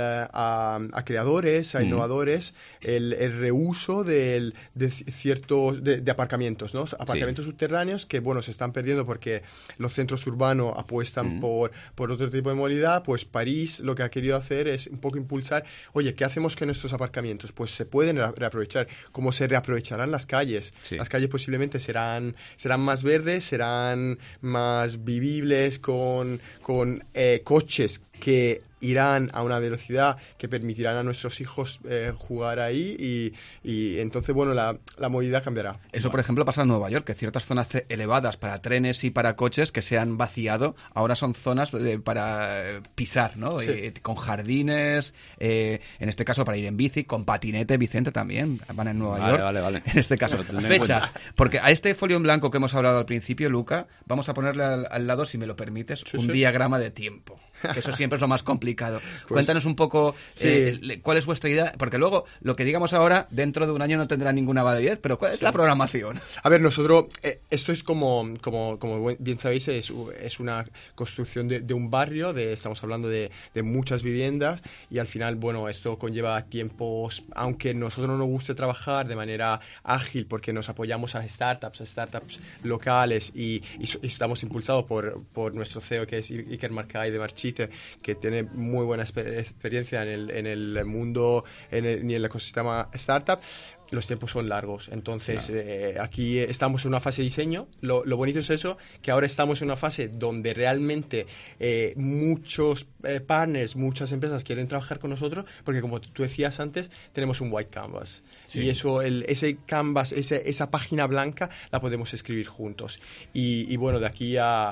a creadores, a innovadores, el reuso de ciertos de aparcamientos, ¿no? Aparcamientos subterráneos que, bueno, se están perdiendo porque los centros urbanos apuestan por otro tipo de movilidad. Pues París lo que ha querido hacer es un poco impulsar, oye, ¿qué hacemos con estos aparcamientos? Pues se pueden reaprovechar. ¿Cómo se reaprovecharán las calles? Las calles posiblemente serán más verdes, serán más vivibles con coches que irán a una velocidad que permitirán a nuestros hijos jugar ahí y entonces, bueno, la movilidad cambiará. Eso, por ejemplo, pasa en Nueva York, que ciertas zonas elevadas para trenes y para coches que se han vaciado, ahora son zonas para pisar, ¿no? Con jardines, en este caso para ir en bici, con patinete. Vicente también van en Nueva York. Vale. En este caso, fechas. Porque a este folio en blanco que hemos hablado al principio, Luca, vamos a ponerle al lado, si me lo permites, un diagrama de tiempo. Que eso siempre es lo más complicado. Cuéntanos un poco cuál es vuestra idea, porque luego lo que digamos ahora dentro de un año no tendrá ninguna validez, pero ¿cuál es la programación? A ver, nosotros, esto es como bien sabéis, es una construcción de un barrio, estamos hablando de muchas viviendas y al final, bueno, esto conlleva tiempos, aunque a nosotros no nos guste trabajar de manera ágil porque nos apoyamos a startups locales y estamos impulsados por nuestro CEO, que es Iker Marcay de Marchite, que tiene muy buena experiencia en el mundo y en el ecosistema startup. Los tiempos son largos, entonces aquí estamos en una fase de diseño. Lo bonito es eso, que ahora estamos en una fase donde realmente muchos partners, muchas empresas quieren trabajar con nosotros, porque como tú decías antes, tenemos un white canvas y eso, ese canvas, esa página blanca la podemos escribir juntos y bueno, de aquí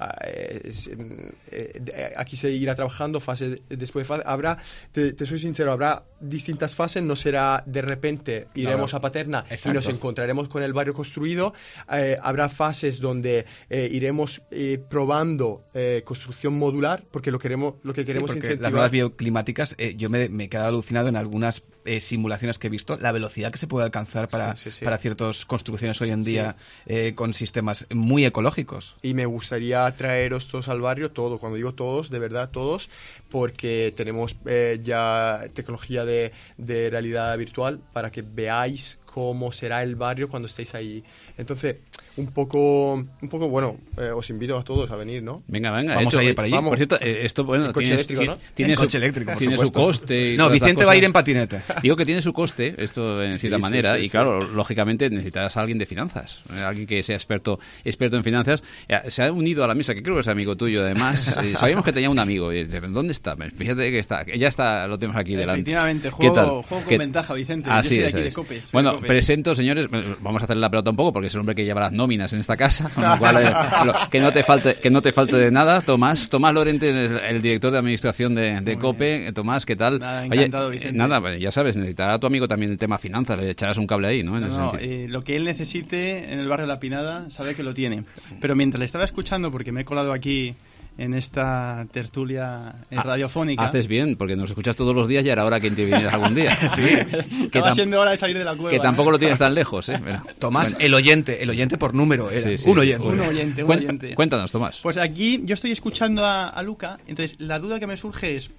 aquí se irá trabajando fase después de fase. Habrá, te soy sincero, habrá distintas fases, no será de repente iremos a Paterna y nos encontraremos con el barrio construido. Habrá fases donde iremos probando construcción modular, porque lo que queremos incentivar. Las nuevas bioclimáticas, yo me he quedado alucinado en algunas simulaciones que he visto, la velocidad que se puede alcanzar para ciertas construcciones hoy en día con sistemas muy ecológicos. Y me gustaría traeros todos al barrio, todos, cuando digo todos, de verdad todos, porque tenemos ya tecnología de realidad virtual para que veáis cómo será el barrio cuando estéis ahí. Entonces, un poco bueno, os invito a todos a venir, ¿no? Venga, vamos a ir para allí. Vamos. Por cierto, esto, bueno, tiene coche eléctrico, por tiene su coste. Y no, Vicente va a ir en patinete. Digo que tiene su coste, esto en cierta manera, y claro, lógicamente necesitarás a alguien de finanzas, alguien que sea experto en finanzas. Se ha unido a la mesa, que creo que es amigo tuyo, además. Sabíamos que tenía un amigo. ¿Dónde está? Fíjate que está, ya está, lo tenemos aquí delante. Efectivamente, juego con ventaja, Vicente. Yo soy de aquí de COPE. Bueno, presento, señores, vamos a hacerle la pelota un poco porque es el hombre que lleva las nóminas en esta casa, con lo cual que no te falte de nada. Tomás Lorente, el director de administración de COPE. Tomás, ¿qué tal? Nada, encantado, Vicente. Nada, ya sabes, necesitará a tu amigo también el tema finanzas, le echarás un cable ahí, ¿no? Lo que él necesite en el barrio de La Pinada sabe que lo tiene. Pero mientras le estaba escuchando, porque me he colado aquí en esta tertulia radiofónica. Haces bien, porque nos escuchas todos los días y era hora que intervinieras algún día. Estaba siendo hora de salir de la cueva. Que tampoco lo tienes tan lejos, ¿eh? Bueno, Tomás, el oyente por número era. Un oyente. Cuéntanos, Tomás. Pues aquí yo estoy escuchando a Luca, entonces la duda que me surge es,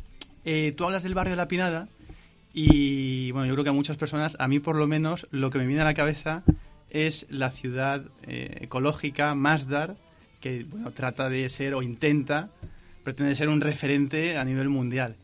tú hablas del barrio de La Pinada y, bueno, yo creo que a muchas personas, a mí por lo menos, lo que me viene a la cabeza es la ciudad ecológica, Masdar, que bueno, trata de ser o pretende ser un referente a nivel mundial.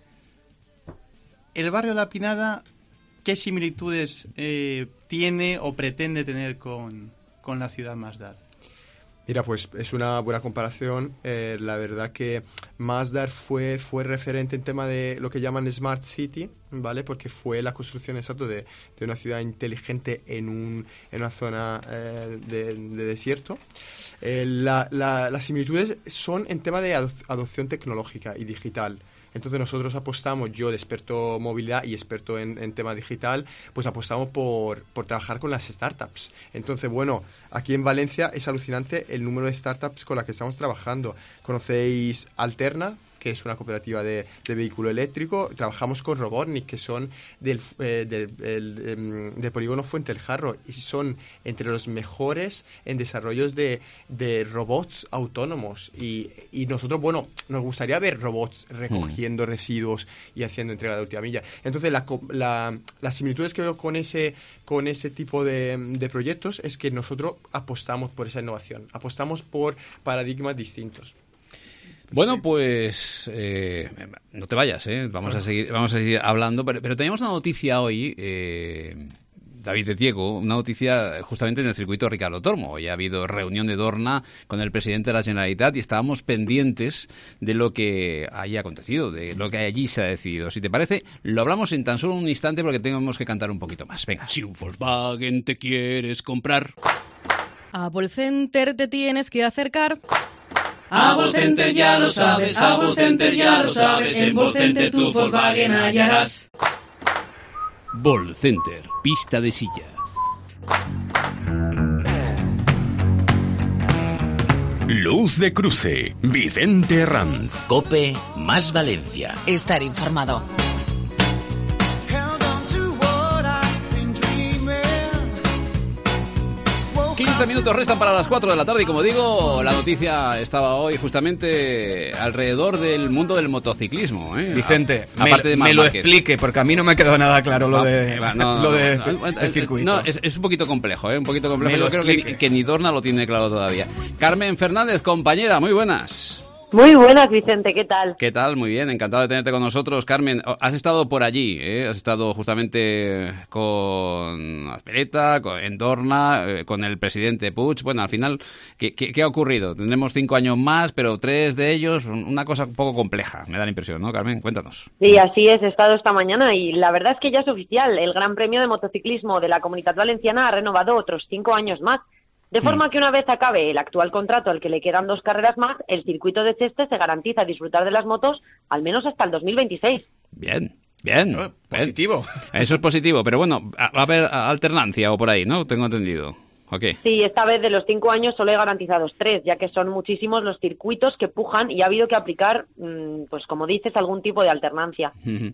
El barrio de La Pinada, ¿qué similitudes tiene o pretende tener con la ciudad Masdar? Mira, pues es una buena comparación. La verdad que Masdar fue referente en tema de lo que llaman Smart City, ¿vale? Porque fue la construcción exacta de una ciudad inteligente en una zona de desierto. Las similitudes son en tema de adopción tecnológica y digital. Entonces nosotros apostamos, yo de experto movilidad y experto en tema digital, pues apostamos por trabajar con las startups. Entonces, bueno, aquí en Valencia es alucinante el número de startups con las que estamos trabajando. ¿Conocéis Alterna?, que es una cooperativa de vehículo eléctrico? Trabajamos con Robotnik, que son del polígono Fuente del Jarro, y son entre los mejores en desarrollos de robots autónomos. Y nosotros, bueno, nos gustaría ver robots recogiendo residuos y haciendo entrega de última milla. Entonces, las similitudes que veo con ese tipo de proyectos es que nosotros apostamos por esa innovación, apostamos por paradigmas distintos. Bueno, pues no te vayas, vamos a seguir hablando, pero teníamos una noticia hoy, David de Diego, una noticia justamente en el circuito Ricardo Tormo. Hoy ha habido reunión de Dorna con el presidente de la Generalitat y estábamos pendientes de lo que haya acontecido, de lo que allí se ha decidido. Si te parece, lo hablamos en tan solo un instante porque tenemos que cantar un poquito más. Venga. Si un Volkswagen te quieres comprar, a Volcenter te tienes que acercar. A Volcenter ya lo sabes, a Volcenter ya lo sabes, en Volcenter tu Volkswagen hallarás. Volcenter, pista de silla. Luz de cruce, Vicente Herranz. COPE más Valencia. Estar informado. 15 minutos restan para las 4 de la tarde y, como digo, la noticia estaba hoy justamente alrededor del mundo del motociclismo. Vicente, aparte de me lo Márquez. explique, porque a mí no me ha quedado nada claro lo del circuito. No, es un poquito complejo, un poquito complejo. Yo creo que ni Dorna lo tiene claro todavía. Carmen Fernández, compañera, muy buenas. Muy buenas, Vicente, ¿qué tal? ¿Qué tal? Muy bien, encantado de tenerte con nosotros. Carmen, has estado por allí, has estado justamente con Azpilicueta, en Dorna, con el presidente Puig. Bueno, al final, ¿qué ha ocurrido? Tendremos 5 años más, pero 3 de ellos, una cosa un poco compleja, me da la impresión, ¿no, Carmen? Cuéntanos. Sí, así es, he estado esta mañana y la verdad es que ya es oficial. El Gran Premio de Motociclismo de la Comunitat Valenciana ha renovado otros 5 años más. De forma que una vez acabe el actual contrato al que le quedan 2 carreras más, el circuito de Cheste se garantiza disfrutar de las motos al menos hasta el 2026. Bien. Positivo. Eso es positivo, pero bueno, va a haber alternancia o por ahí, ¿no? Tengo entendido. Okay. Sí, esta vez de los 5 años solo hay garantizados 3, ya que son muchísimos los circuitos que pujan y ha habido que aplicar, pues como dices, algún tipo de alternancia.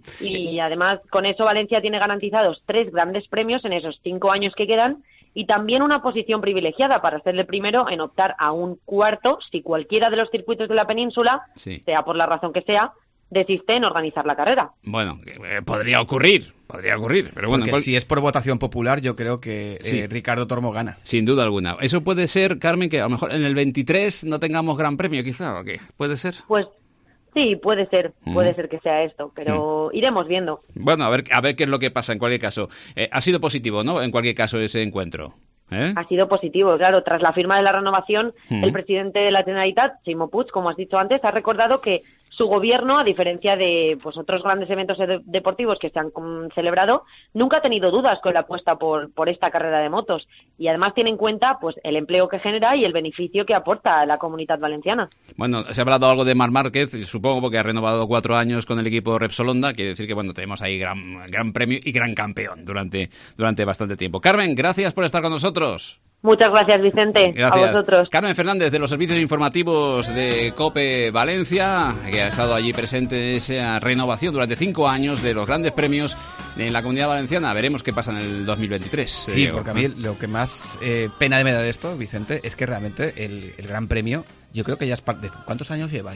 Y además, con eso Valencia tiene garantizados 3 grandes premios en esos 5 años que quedan, y también una posición privilegiada para ser el primero en optar a un cuarto si cualquiera de los circuitos de la península, sea por la razón que sea, desiste en organizar la carrera. Bueno, podría ocurrir, pero bueno. Si es por votación popular, yo creo que Ricardo Tormo gana. Sin duda alguna. ¿Eso puede ser, Carmen, que a lo mejor en el 23 no tengamos gran premio, quizá, o qué? ¿Puede ser? Pues sí, puede ser que sea esto, pero iremos viendo. Bueno, a ver qué es lo que pasa en cualquier caso. Ha sido positivo, ¿no? En cualquier caso, ese encuentro. Ha sido positivo, claro. Tras la firma de la renovación, el presidente de la Generalitat, Ximo Puig, como has dicho antes, ha recordado que su gobierno, a diferencia de otros grandes eventos deportivos que se han celebrado, nunca ha tenido dudas con la apuesta por esta carrera de motos, y además tiene en cuenta pues el empleo que genera y el beneficio que aporta a la Comunitat Valenciana. Bueno, se ha hablado algo de Marc Márquez, supongo porque ha renovado 4 años con el equipo Repsol Honda, quiere decir que bueno, tenemos ahí gran premio y gran campeón durante bastante tiempo. Carmen, gracias por estar con nosotros. Muchas gracias, Vicente. Gracias. A vosotros. Carmen Fernández, de los servicios informativos de COPE Valencia, que ha estado allí presente en esa renovación durante 5 años de los grandes premios en la Comunidad Valenciana. Veremos qué pasa en el 2023. Sí, porque a mí lo que más pena me da de esto, Vicente, es que realmente el Gran Premio, yo creo que ya es parte... ¿Cuántos años lleva?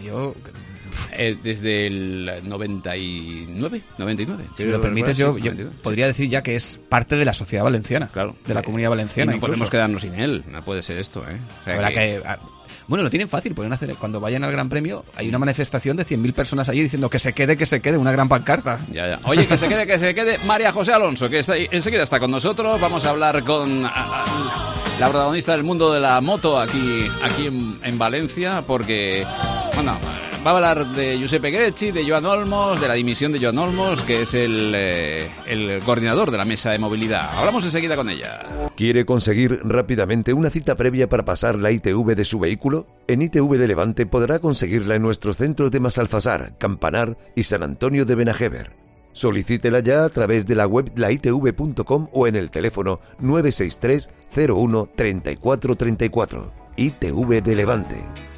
Desde el 99. Si me lo permites, yo podría decir ya que es parte de la sociedad valenciana, claro, de la Comunidad Valenciana. Y no podemos quedarnos sin él, no puede ser esto. O sea, bueno, lo tienen fácil, pueden hacer, cuando vayan al Gran Premio, hay una manifestación de 100.000 personas allí diciendo que se quede, una gran pancarta. Ya. Oye, que se quede María José Alonso, que enseguida está con nosotros. Vamos a hablar con la protagonista del mundo de la moto aquí en Valencia, porque, bueno, va a hablar de Giuseppe Grecci, de Joan Olmos, de la dimisión de Joan Olmos, que es el coordinador de la mesa de movilidad. Hablamos enseguida con ella. ¿Quiere conseguir rápidamente una cita previa para pasar la ITV de su vehículo? En ITV de Levante podrá conseguirla en nuestros centros de Masalfasar, Campanar y San Antonio de Benajever. Solicítela ya a través de la web laitv.com o en el teléfono 963 01 34 34. ITV de Levante.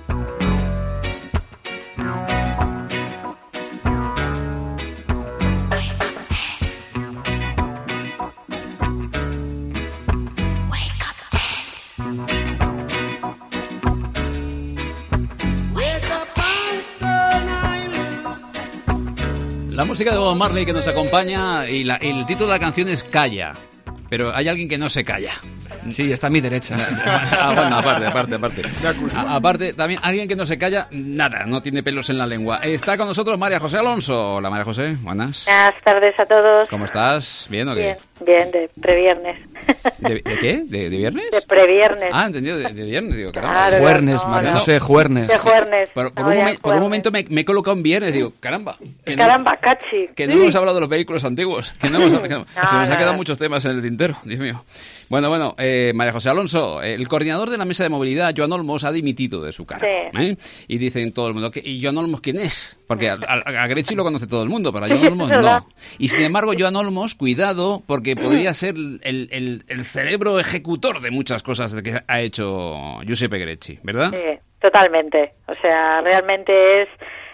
La música de Bob Marley que nos acompaña y el título de la canción es Calla, pero hay alguien que no se calla. Sí, está a mi derecha. Bueno, aparte. Aparte, también alguien que no se calla, nada, no tiene pelos en la lengua. Está con nosotros María José Alonso. Hola, María José, buenas. Buenas tardes a todos. ¿Cómo estás? ¿Bien o qué? Bien, de previernes. ¿De qué? ¿De viernes? De previernes. Ah, entendido, de viernes, digo, caramba. Claro, juernes, María José, juernes. De juernes. Por un momento me he colocado en viernes, digo, caramba. Cachi. Que no hemos hablado de los vehículos antiguos. Se nos ha quedado muchos temas en el tintero, Dios mío. Bueno, María José Alonso, el coordinador de la mesa de movilidad, Joan Olmos, ha dimitido de su cargo. Sí. Y dicen todo el mundo, ¿y Joan Olmos quién es? Porque a Grecci lo conoce todo el mundo, pero a Joan Olmos no. Y sin embargo, Joan Olmos, cuidado, porque podría ser el cerebro ejecutor de muchas cosas que ha hecho Giuseppe Grecci, ¿verdad? Sí, totalmente. O sea, realmente es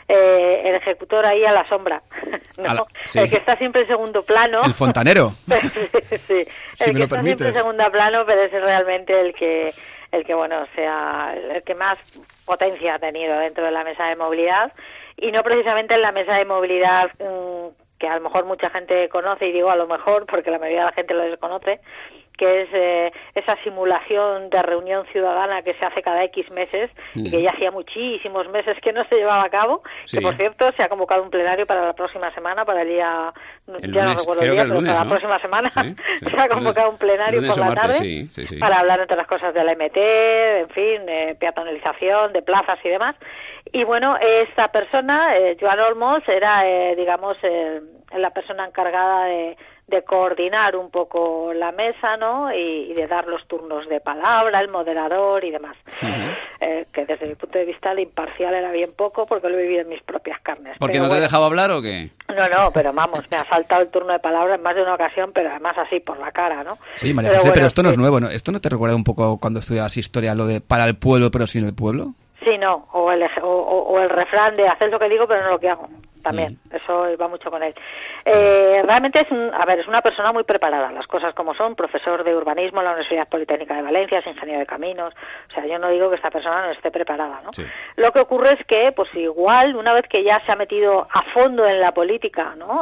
el ejecutor ahí a la sombra, ¿no? Sí. El que está siempre en segundo plano. El fontanero. Sí. Si el me que lo está permites. siempre en segundo plano, pero es realmente el que bueno, o sea, el que más potencia ha tenido dentro de la mesa de movilidad, y no precisamente en la mesa de movilidad que a lo mejor mucha gente conoce, y digo a lo mejor porque la mayoría de la gente lo desconoce, que es esa simulación de reunión ciudadana que se hace cada X meses y que ya hacía muchísimos meses que no se llevaba a cabo, que por cierto se ha convocado un plenario para la próxima semana, para el día, ya no recuerdo el día, pero para la próxima semana se ha convocado un plenario por la tarde para hablar entre las cosas de la MT, en fin, peatonalización, de plazas y demás. Y bueno, esta persona, Joan Olmos, era, digamos, la persona encargada de coordinar un poco la mesa, ¿no? Y de dar los turnos de palabra, el moderador y demás. Que desde mi punto de vista el imparcial era bien poco, porque lo he vivido en mis propias carnes. ¿Porque no te dejaba hablar o qué? No, pero vamos, me ha saltado el turno de palabra en más de una ocasión, pero además así por la cara, ¿no? Sí, María José, pero esto no es nuevo, ¿no? ¿Esto no te recuerda un poco cuando estudiabas historia, lo de para el pueblo pero sin el pueblo? Sí, no, o el refrán de hacer lo que digo pero no lo que hago. También, eso va mucho con él. Realmente es una persona muy preparada, las cosas como son, profesor de urbanismo en la Universidad Politécnica de Valencia, es ingeniero de caminos, o sea, yo no digo que esta persona no esté preparada, ¿no? Sí. Lo que ocurre es que, pues igual, una vez que ya se ha metido a fondo en la política, ¿no?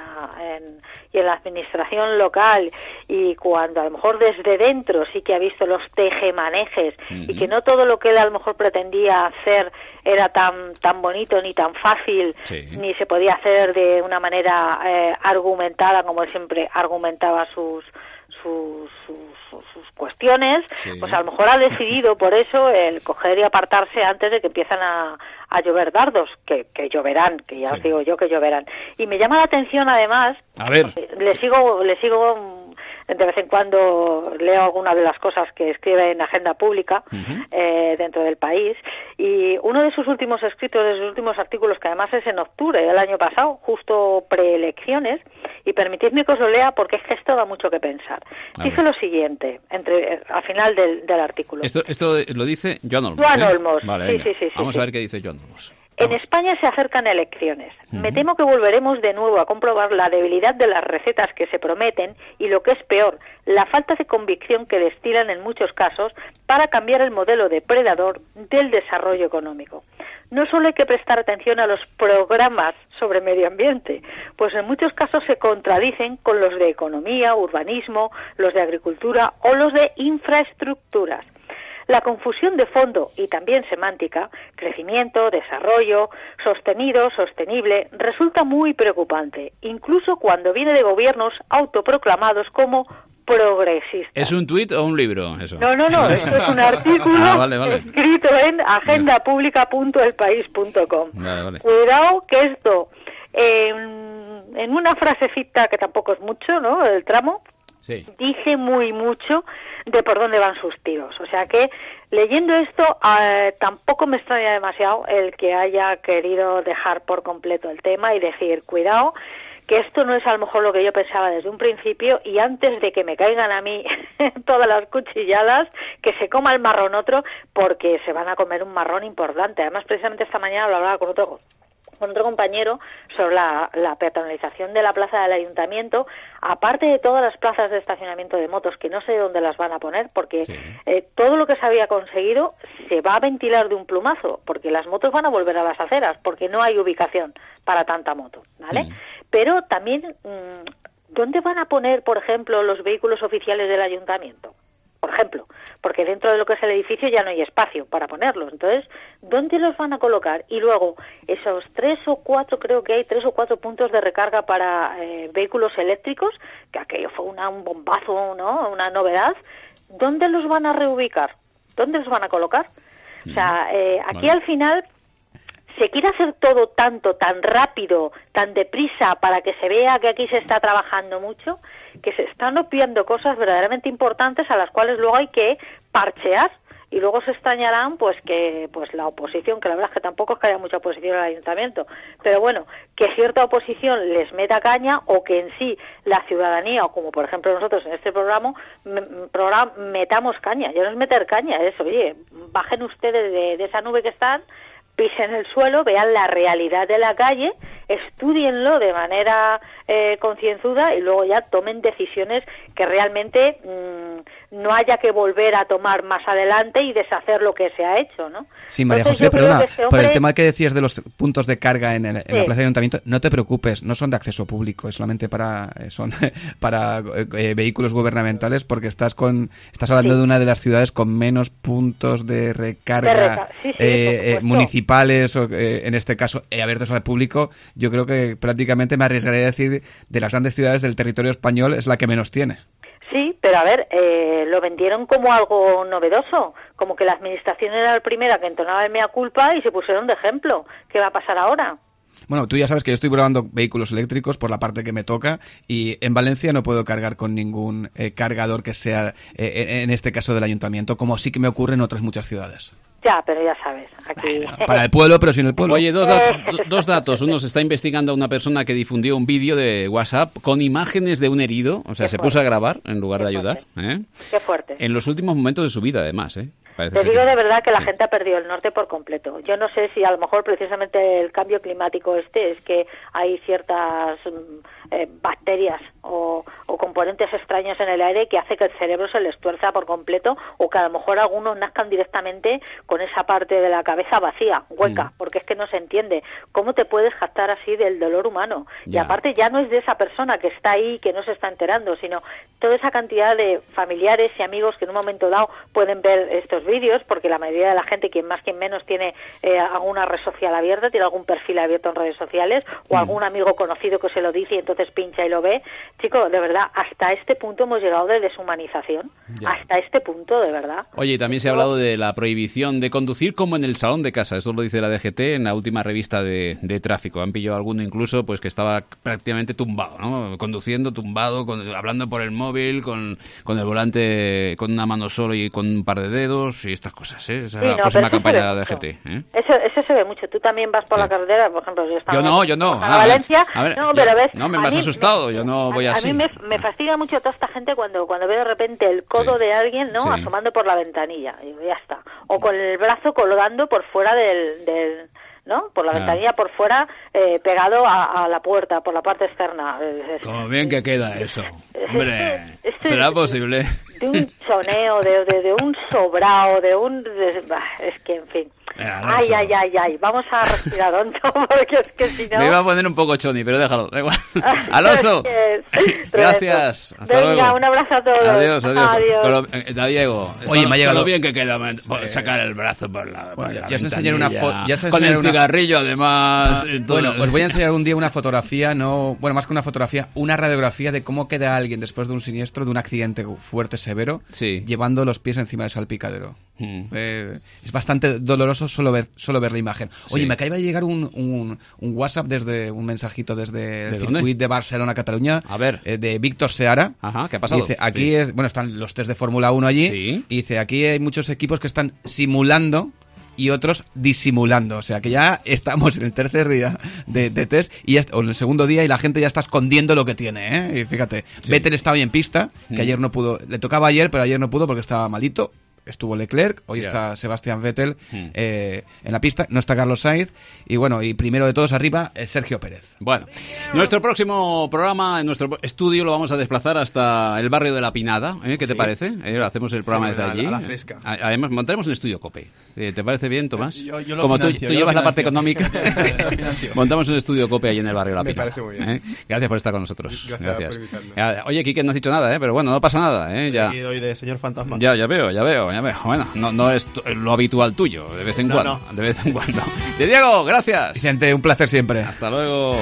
Y en la administración local, y cuando a lo mejor desde dentro sí que ha visto los tejemanejes, y que no todo lo que él a lo mejor pretendía hacer era tan bonito ni tan fácil, ni se podía hacer de una manera argumentada como él siempre argumentaba sus cuestiones, pues a lo mejor ha decidido por eso el coger y apartarse antes de que empiezan a llover dardos, que lloverán, que ya os digo yo que lloverán. Y me llama la atención además, a ver, le sigo de vez en cuando leo algunas de las cosas que escribe en Agenda Pública dentro del país, y uno de sus últimos escritos, de sus últimos artículos, que además es en octubre del año pasado, justo preelecciones, y permitidme que os lo lea porque es que esto da mucho que pensar. Dice lo siguiente, al final del artículo. Esto lo dice Joan Olmos. Joan Olmos, vale, sí. Vamos a ver qué dice Joan Olmos. En España se acercan elecciones. Me temo que volveremos de nuevo a comprobar la debilidad de las recetas que se prometen y, lo que es peor, la falta de convicción que destilan en muchos casos para cambiar el modelo depredador del desarrollo económico. No solo hay que prestar atención a los programas sobre medio ambiente, pues en muchos casos se contradicen con los de economía, urbanismo, los de agricultura o los de infraestructuras. La confusión de fondo y también semántica, crecimiento, desarrollo, sostenido, sostenible, resulta muy preocupante, incluso cuando viene de gobiernos autoproclamados como progresista. ¿Es un tuit o un libro eso? No, esto es un artículo vale. escrito en agendapublica.elpaís.com. Vale. Cuidado que esto, en una frasecita que tampoco es mucho, ¿no?, el tramo, sí, dice mucho de por dónde van sus tiros. O sea que, leyendo esto, tampoco me extraña demasiado el que haya querido dejar por completo el tema y decir, cuidado, que esto no es a lo mejor lo que yo pensaba desde un principio, y antes de que me caigan a mí todas las cuchilladas, que se coma el marrón otro, porque se van a comer un marrón importante. Además, precisamente esta mañana lo hablaba con otro compañero sobre la peatonalización de la plaza del ayuntamiento, aparte de todas las plazas de estacionamiento de motos, que no sé dónde las van a poner, porque todo lo que se había conseguido se va a ventilar de un plumazo, porque las motos van a volver a las aceras, porque no hay ubicación para tanta moto, ¿vale? Pero también, ¿dónde van a poner, por ejemplo, los vehículos oficiales del ayuntamiento? Por ejemplo, porque dentro de lo que es el edificio ya no hay espacio para ponerlos. Entonces, ¿dónde los van a colocar? Y luego, esos 3 o 4 puntos de recarga para vehículos eléctricos, que aquello fue un bombazo, ¿no?, una novedad, ¿dónde los van a reubicar? ¿Dónde los van a colocar? O sea, aquí al final se quiere hacer todo tan rápido, tan deprisa, para que se vea que aquí se está trabajando mucho, que se están obviando cosas verdaderamente importantes a las cuales luego hay que parchear, y luego se extrañarán que la oposición, que la verdad es que tampoco es que haya mucha oposición al ayuntamiento, pero bueno, que cierta oposición les meta caña, o que en sí la ciudadanía, o como por ejemplo nosotros en este programa metamos caña. Ya no es meter caña, es, oye, bajen ustedes de esa nube que están, pisen el suelo, vean la realidad de la calle, estúdienlo de manera concienzuda, y luego ya tomen decisiones que realmente no haya que volver a tomar más adelante y deshacer lo que se ha hecho, ¿no? Sí, María Entonces, José, perdona, hombre... por el tema que decías de los puntos de carga en la plaza de ayuntamiento, no te preocupes, no son de acceso público, es solamente son para vehículos gubernamentales, porque estás hablando de una de las ciudades con menos puntos de recarga municipales, o en este caso abiertos al público. Yo creo que prácticamente me arriesgaría a decir, de las grandes ciudades del territorio español, es la que menos tiene. Sí, pero a ver, lo vendieron como algo novedoso, como que la administración era la primera que entonaba el mea culpa y se pusieron de ejemplo. ¿Qué va a pasar ahora? Bueno, tú ya sabes que yo estoy probando vehículos eléctricos por la parte que me toca, y en Valencia no puedo cargar con ningún cargador que sea, en este caso, del ayuntamiento, como sí que me ocurre en otras muchas ciudades. Ya, pero ya sabes, aquí... Para el pueblo, pero sin el pueblo. Oye, dos datos. Uno, se está investigando a una persona que difundió un vídeo de WhatsApp con imágenes de un herido, o sea, se puso a grabar en lugar de ayudar. Qué fuerte. En los últimos momentos de su vida, además, Te digo de verdad que la gente ha perdido el norte por completo. Yo no sé si a lo mejor precisamente el cambio climático es que hay ciertas bacterias o componentes extraños en el aire que hace que el cerebro se les tuerza por completo, o que a lo mejor algunos nazcan directamente con esa parte de la cabeza vacía, hueca, porque es que no se entiende. ¿Cómo te puedes jactar así del dolor humano? Y aparte ya no es de esa persona que está ahí, que no se está enterando, sino toda esa cantidad de familiares y amigos que en un momento dado pueden ver estos vídeos, porque la mayoría de la gente, quien más quien menos, tiene alguna red social abierta, tiene algún perfil abierto en redes sociales, o algún amigo conocido que se lo dice y entonces pincha y lo ve. Chico, de verdad, hasta este punto hemos llegado de deshumanización. Hasta este punto, de verdad. Oye, también se ha hablado de la prohibición de conducir como en el salón de casa. Eso lo dice la DGT en la última revista de tráfico. Han pillado alguno incluso pues que estaba prácticamente tumbado, ¿no? Conduciendo tumbado, hablando por el móvil, con el volante con una mano solo y con un par de dedos y estas cosas, ¿eh? Esa es la próxima campaña de la DGT. Eso se ve mucho. Tú también vas por la carretera, por ejemplo. Yo no. A Valencia. Pero ves, no, me has asustado. Yo no voy así. A mí me fastidia mucho toda esta gente cuando veo de repente el codo de alguien, ¿no? Asomando por la ventanilla. Y ya está. O con el brazo colgando por fuera del ¿no? Por la ventanilla, por fuera, pegado a la puerta, por la parte externa. Como bien que queda eso. Hombre, ¿será posible? De un choneo, de un sobrao, es que, en fin. Ay, vamos a respirar hondo, porque es que si no... Me iba a poner un poco choni, pero déjalo, da igual. Alonso, gracias, hasta luego. Venga, un abrazo a todos. Adiós. Diego, oye, me ha llegado... lo bien que queda sacar el brazo por la ya os enseñaré una foto. Con el cigarrillo, además. Bueno, os voy a enseñar un día una fotografía, más que una fotografía, una radiografía de cómo queda alguien después de un siniestro, de un accidente fuerte, severo, llevando los pies encima del salpicadero. Es bastante doloroso solo ver la imagen. Oye, me acaba de llegar un WhatsApp un mensajito desde el circuito de Barcelona, Cataluña, de Víctor Seara. Ajá, ¿qué ha pasado? Dice, aquí están los test de Fórmula 1 allí, y dice, aquí hay muchos equipos que están simulando y otros disimulando, o sea que ya estamos en el tercer día de test o en el segundo día y la gente ya está escondiendo lo que tiene, Y fíjate, Vettel está hoy en pista, que ayer no pudo, le tocaba ayer, pero ayer no pudo porque estaba malito. Estuvo Leclerc, hoy está Sebastián Vettel en la pista, no está Carlos Sainz y primero de todos arriba Sergio Pérez. Bueno, nuestro próximo programa, en nuestro estudio lo vamos a desplazar hasta el barrio de La Pinada, ¿qué te parece? Hacemos el programa desde allí. A la fresca. Además, montaremos un estudio COPE. ¿Te parece bien, Tomás? Yo lo Como financio, tú llevas la parte económica, montamos un estudio COPE allí en el barrio de La Pinada. Me parece muy bien. Gracias por estar con nosotros. Gracias. Por invitarme. Oye, Quique, no has dicho nada, pero bueno, no pasa nada. Ya. Aquí doy de señor fantasma. Ya veo. Bueno, no es lo habitual tuyo, de vez en cuando. De vez en cuando. De Diego, gracias. Vicente, un placer siempre. Hasta luego.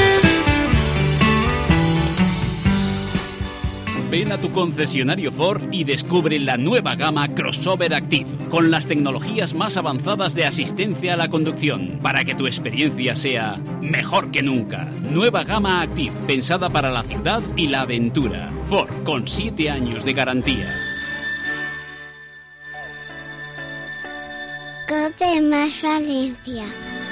Ven a tu concesionario Ford y descubre la nueva gama Crossover Active, con las tecnologías más avanzadas de asistencia a la conducción, para que tu experiencia sea mejor que nunca. Nueva gama Active, pensada para la ciudad y la aventura. Ford, con 7 años de garantía. COPE más Valencia.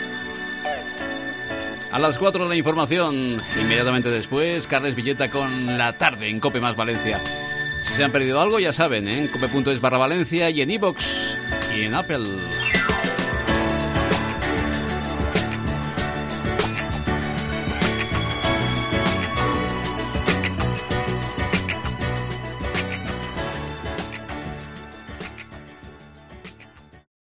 A las 4 la información. Inmediatamente después, Carles Villeta con La Tarde en COPE más Valencia. Si se han perdido algo, ya saben, en cope.es/Valencia y en iVoox y en Apple.